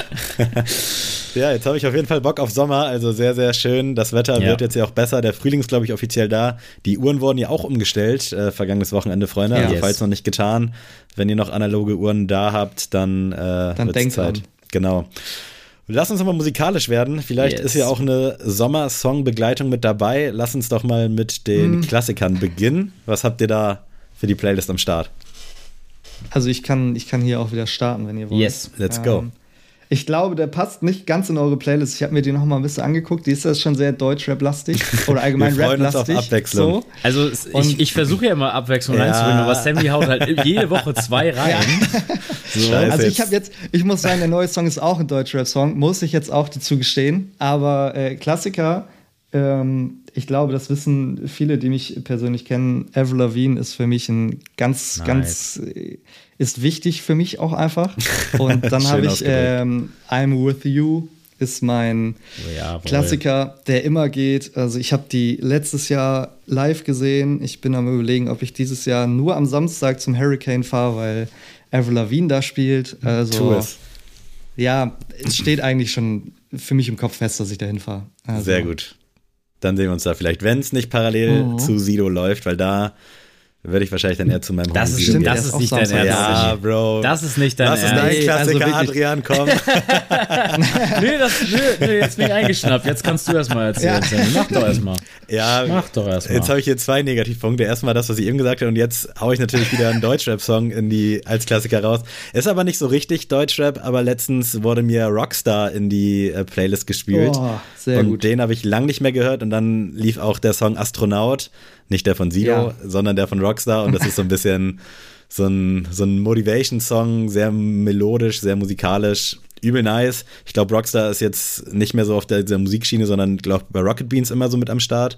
jetzt habe ich auf jeden Fall Bock auf Sommer, also sehr, sehr schön. Das Wetter wird jetzt ja auch besser. Der Frühling ist, glaube ich, offiziell da. Die Uhren wurden ja auch umgestellt, vergangenes Wochenende, Freunde. Also falls noch nicht getan, wenn ihr noch analoge Uhren da habt, dann denkt Zeit. An. Genau. Lass uns nochmal musikalisch werden. Vielleicht ist ja auch eine Sommersong-Begleitung mit dabei. Lass uns doch mal mit den Klassikern beginnen. Was habt ihr da für die Playlist am Start? Also ich kann hier auch wieder starten, wenn ihr wollt. Yes, let's go. Ich glaube, der passt nicht ganz in eure Playlist. Ich habe mir die noch mal ein bisschen angeguckt. Die ist das schon sehr Deutsch-Rap-lastig oder allgemein Rap-lastig. Auf Abwechslung. So. Also ich versuche ja immer Abwechslung reinzubringen, aber Sammy haut halt jede Woche 2 rein. Ja. So. Also ich muss sagen, der neue Song ist auch ein Deutsch-Rap-Song, muss ich jetzt auch dazu gestehen. Aber Klassiker, ich glaube, das wissen viele, die mich persönlich kennen. Avril Lavigne ist für mich ein ganz ist wichtig für mich auch einfach. Und dann habe ich I'm With You ist mein Klassiker, der immer geht. Also ich habe die letztes Jahr live gesehen. Ich bin am Überlegen, ob ich dieses Jahr nur am Samstag zum Hurricane fahre, weil Avril Lavigne da spielt. Also ja, es steht eigentlich schon für mich im Kopf fest, dass ich da hinfahre. Also, sehr gut. Dann sehen wir uns da vielleicht, wenn es nicht parallel zu Sido läuft, weil da würde ich wahrscheinlich dann eher zu meinem Das ist nicht dein Ernst. Ja, Bro. Das ist nicht dein Ernst. Das ist dein Klassiker, also Adrian, komm. nee, jetzt bin ich eingeschnappt. Jetzt kannst du erst mal erzählen. Ja. Mach doch erst mal. Ja, jetzt habe ich hier 2 Negativpunkte. Erstmal das, was ich eben gesagt habe, und jetzt haue ich natürlich wieder einen Deutschrap-Song als Klassiker raus. Ist aber nicht so richtig Deutschrap, aber letztens wurde mir Rockstar in die Playlist gespielt. Sehr gut. Und den habe ich lang nicht mehr gehört und dann lief auch der Song Astronaut. Nicht der von Sido, sondern der von Rockstar. Und das ist so ein bisschen so ein Motivation-Song, sehr melodisch, sehr musikalisch, übel nice. Ich glaube, Rockstar ist jetzt nicht mehr so auf dieser Musikschiene, sondern glaube bei Rocket Beans immer so mit am Start.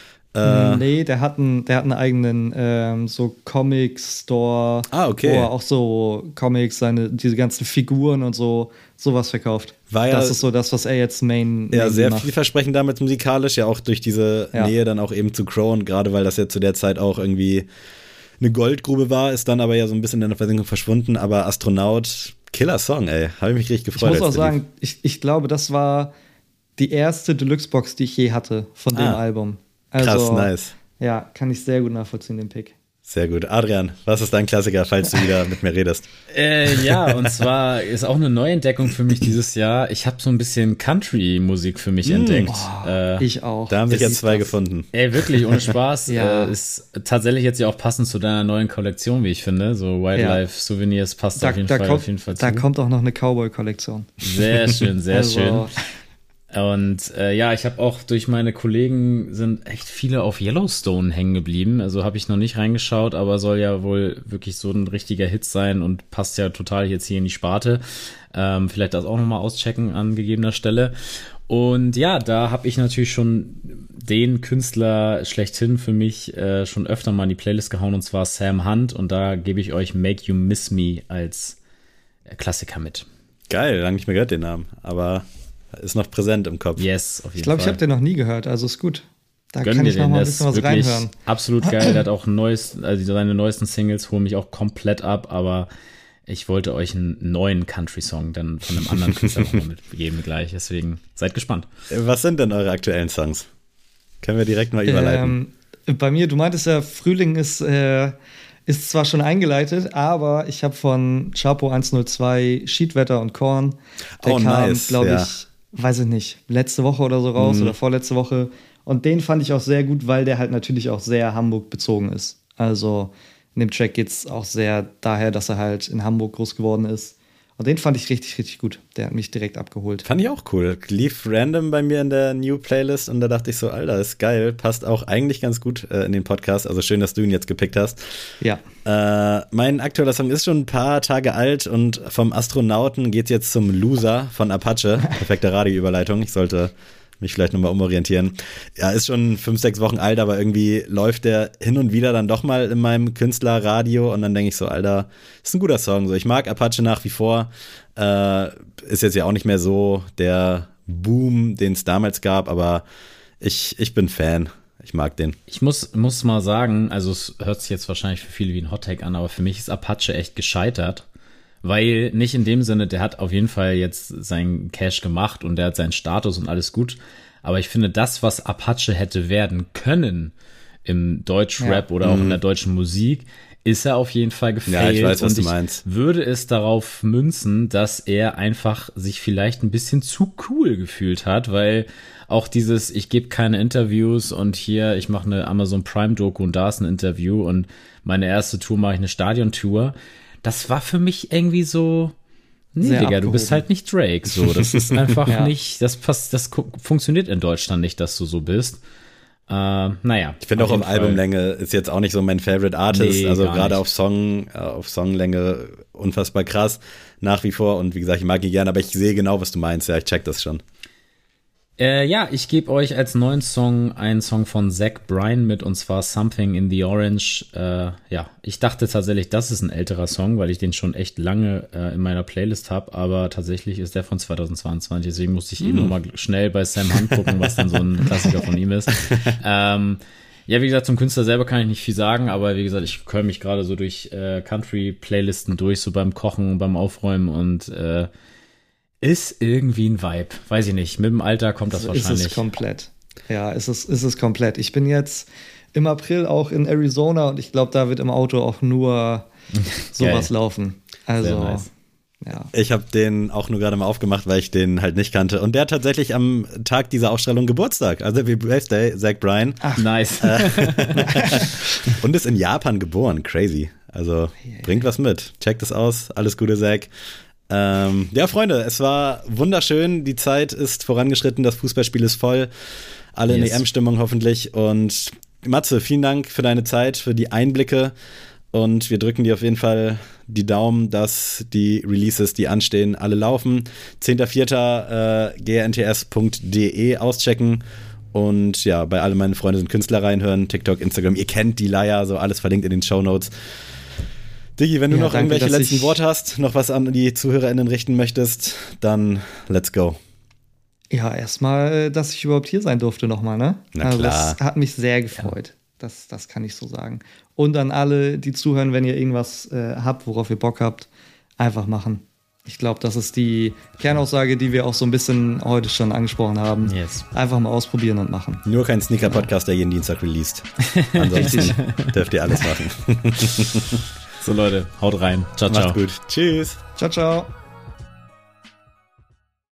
Nee, der hat einen eigenen so Comic-Store, wo er auch so Comics, diese ganzen Figuren und sowas verkauft. Das ist so das, was er jetzt Main sehr macht. vielversprechend damit musikalisch, ja auch durch diese Nähe dann auch eben zu Crow, und gerade weil das ja zu der Zeit auch irgendwie eine Goldgrube war, ist dann aber ja so ein bisschen in der Versenkung verschwunden, aber Astronaut, Killer-Song, ey, habe ich mich richtig gefreut. Ich muss auch sagen, ich glaube, das war die erste Deluxe-Box, die ich je hatte von dem Album. Also, krass, nice. Ja, kann ich sehr gut nachvollziehen, den Pick. Sehr gut. Adrian, was ist dein Klassiker, falls du wieder mit mir redest? Und zwar ist auch eine Neuentdeckung für mich dieses Jahr. Ich habe so ein bisschen Country-Musik für mich entdeckt. Ich auch. Da haben sich jetzt 2 gefunden. Wirklich, ohne Spaß. Ist tatsächlich jetzt ja auch passend zu deiner neuen Kollektion, wie ich finde. So Wildlife-Souvenirs passt auf jeden Fall zu. Da kommt auch noch eine Cowboy-Kollektion. Sehr schön, sehr schön. Und ich habe auch durch meine Kollegen sind echt viele auf Yellowstone hängen geblieben. Also habe ich noch nicht reingeschaut, aber soll ja wohl wirklich so ein richtiger Hit sein und passt ja total jetzt hier in die Sparte. Vielleicht das auch nochmal auschecken an gegebener Stelle. Und ja, da habe ich natürlich schon den Künstler schlechthin für mich schon öfter mal in die Playlist gehauen, und zwar Sam Hunt. Und da gebe ich euch Make You Miss Me als Klassiker mit. Geil, lange nicht mehr gehört den Namen, aber ist noch präsent im Kopf. Yes, auf jeden Fall. Ich glaube, ich habe den noch nie gehört, also ist gut. Da kann ich noch mal ein bisschen was reinhören. Absolut geil. Der hat auch seine neuesten Singles holen mich auch komplett ab, aber ich wollte euch einen neuen Country-Song dann von einem anderen Künstler noch mal mitgeben gleich. Deswegen seid gespannt. Was sind denn eure aktuellen Songs? Können wir direkt mal überleiten. Bei mir, du meintest ja, Frühling ist zwar schon eingeleitet, aber ich habe von Chapo 102 Schiedwetter und Korn. Der kam, nice, glaube ich, weiß ich nicht, letzte Woche oder so raus oder vorletzte Woche. Und den fand ich auch sehr gut, weil der halt natürlich auch sehr Hamburg bezogen ist. Also in dem Track geht es auch sehr daher, dass er halt in Hamburg groß geworden ist. Und den fand ich richtig, richtig gut. Der hat mich direkt abgeholt. Fand ich auch cool. Lief random bei mir in der New Playlist und da dachte ich so, Alter, ist geil. Passt auch eigentlich ganz gut in den Podcast. Also schön, dass du ihn jetzt gepickt hast. Ja. Mein aktueller Song ist schon ein paar Tage alt und vom Astronauten geht's jetzt zum Loser von Apache. Perfekte Radioüberleitung. Ich sollte mich vielleicht nochmal umorientieren. Ja, ist schon 5-6 Wochen alt, aber irgendwie läuft der hin und wieder dann doch mal in meinem Künstlerradio und dann denke ich so, Alter, ist ein guter Song. So, ich mag Apache nach wie vor. Ist jetzt ja auch nicht mehr so der Boom, den es damals gab, aber ich bin Fan. Ich mag den. Ich muss mal sagen, also es hört sich jetzt wahrscheinlich für viele wie ein Hottake an, aber für mich ist Apache echt gescheitert. Weil nicht in dem Sinne, der hat auf jeden Fall jetzt seinen Cash gemacht und der hat seinen Status und alles gut. Aber ich finde, das, was Apache hätte werden können im Deutschrap oder auch in der deutschen Musik, ist er auf jeden Fall gefailt. Ja, ich weiß, was du meinst. Würde es darauf münzen, dass er einfach sich vielleicht ein bisschen zu cool gefühlt hat, weil auch dieses, ich gebe keine Interviews und hier, ich mache eine Amazon Prime Doku und da ist ein Interview und meine erste Tour mache ich eine Stadiontour. Das war für mich irgendwie so, nee, Digga, du bist halt nicht Drake, so, das ist einfach nicht, das funktioniert in Deutschland nicht, dass du so bist. Naja. Ich finde auch auf Albumlänge ist jetzt auch nicht so mein Favorite Artist, also gerade auf Songlänge unfassbar krass, nach wie vor und wie gesagt, ich mag ihn gerne, aber ich sehe genau, was du meinst, ja, ich check das schon. Ja, ich gebe euch als neuen Song einen Song von Zach Bryan mit, und zwar Something in the Orange. Ja, ich dachte tatsächlich, das ist ein älterer Song, weil ich den schon echt lange in meiner Playlist habe, aber tatsächlich ist der von 2022, deswegen musste ich eben nochmal schnell bei Sam Hunt gucken, was dann so ein Klassiker von ihm ist. Ja, wie gesagt, zum Künstler selber kann ich nicht viel sagen, aber wie gesagt, ich höre mich gerade so durch Country-Playlisten durch, so beim Kochen, beim Aufräumen und ist irgendwie ein Vibe. Weiß ich nicht. Mit dem Alter kommt das wahrscheinlich. Ist es komplett. Ja, ist es komplett. Ich bin jetzt im April auch in Arizona und ich glaube, da wird im Auto auch nur sowas laufen. Also, nice. Ja. Ich habe den auch nur gerade mal aufgemacht, weil ich den halt nicht kannte. Und der hat tatsächlich am Tag dieser Ausstrahlung Geburtstag. Also Happy Birthday, Zach Bryan. Ach, nice. Und ist in Japan geboren. Crazy. Also bringt was mit. Checkt es aus. Alles Gute, Zach. Ja, Freunde, es war wunderschön. Die Zeit ist vorangeschritten, das Fußballspiel ist voll. Alle in EM-Stimmung hoffentlich. Und Matze, vielen Dank für deine Zeit, für die Einblicke. Und wir drücken dir auf jeden Fall die Daumen, dass die Releases, die anstehen, alle laufen. 10.04. grnts.de auschecken. Und ja, bei alle meine Freunde sind Künstler reinhören. TikTok, Instagram, ihr kennt die Leier, so alles verlinkt in den Shownotes. Diggi, wenn du noch irgendwelche letzten Worte hast, noch was an die ZuhörerInnen richten möchtest, dann let's go. Ja, erstmal, dass ich überhaupt hier sein durfte nochmal, ne? Na klar. Das hat mich sehr gefreut. Ja. Das kann ich so sagen. Und an alle, die zuhören, wenn ihr irgendwas habt, worauf ihr Bock habt, einfach machen. Ich glaube, das ist die Kernaussage, die wir auch so ein bisschen heute schon angesprochen haben. Yes. Einfach mal ausprobieren und machen. Nur kein Sneaker-Podcast, der jeden Dienstag released. Ansonsten dürft ihr alles machen. So Leute, haut rein. Ciao, ciao. Macht's gut. Tschüss. Ciao, ciao.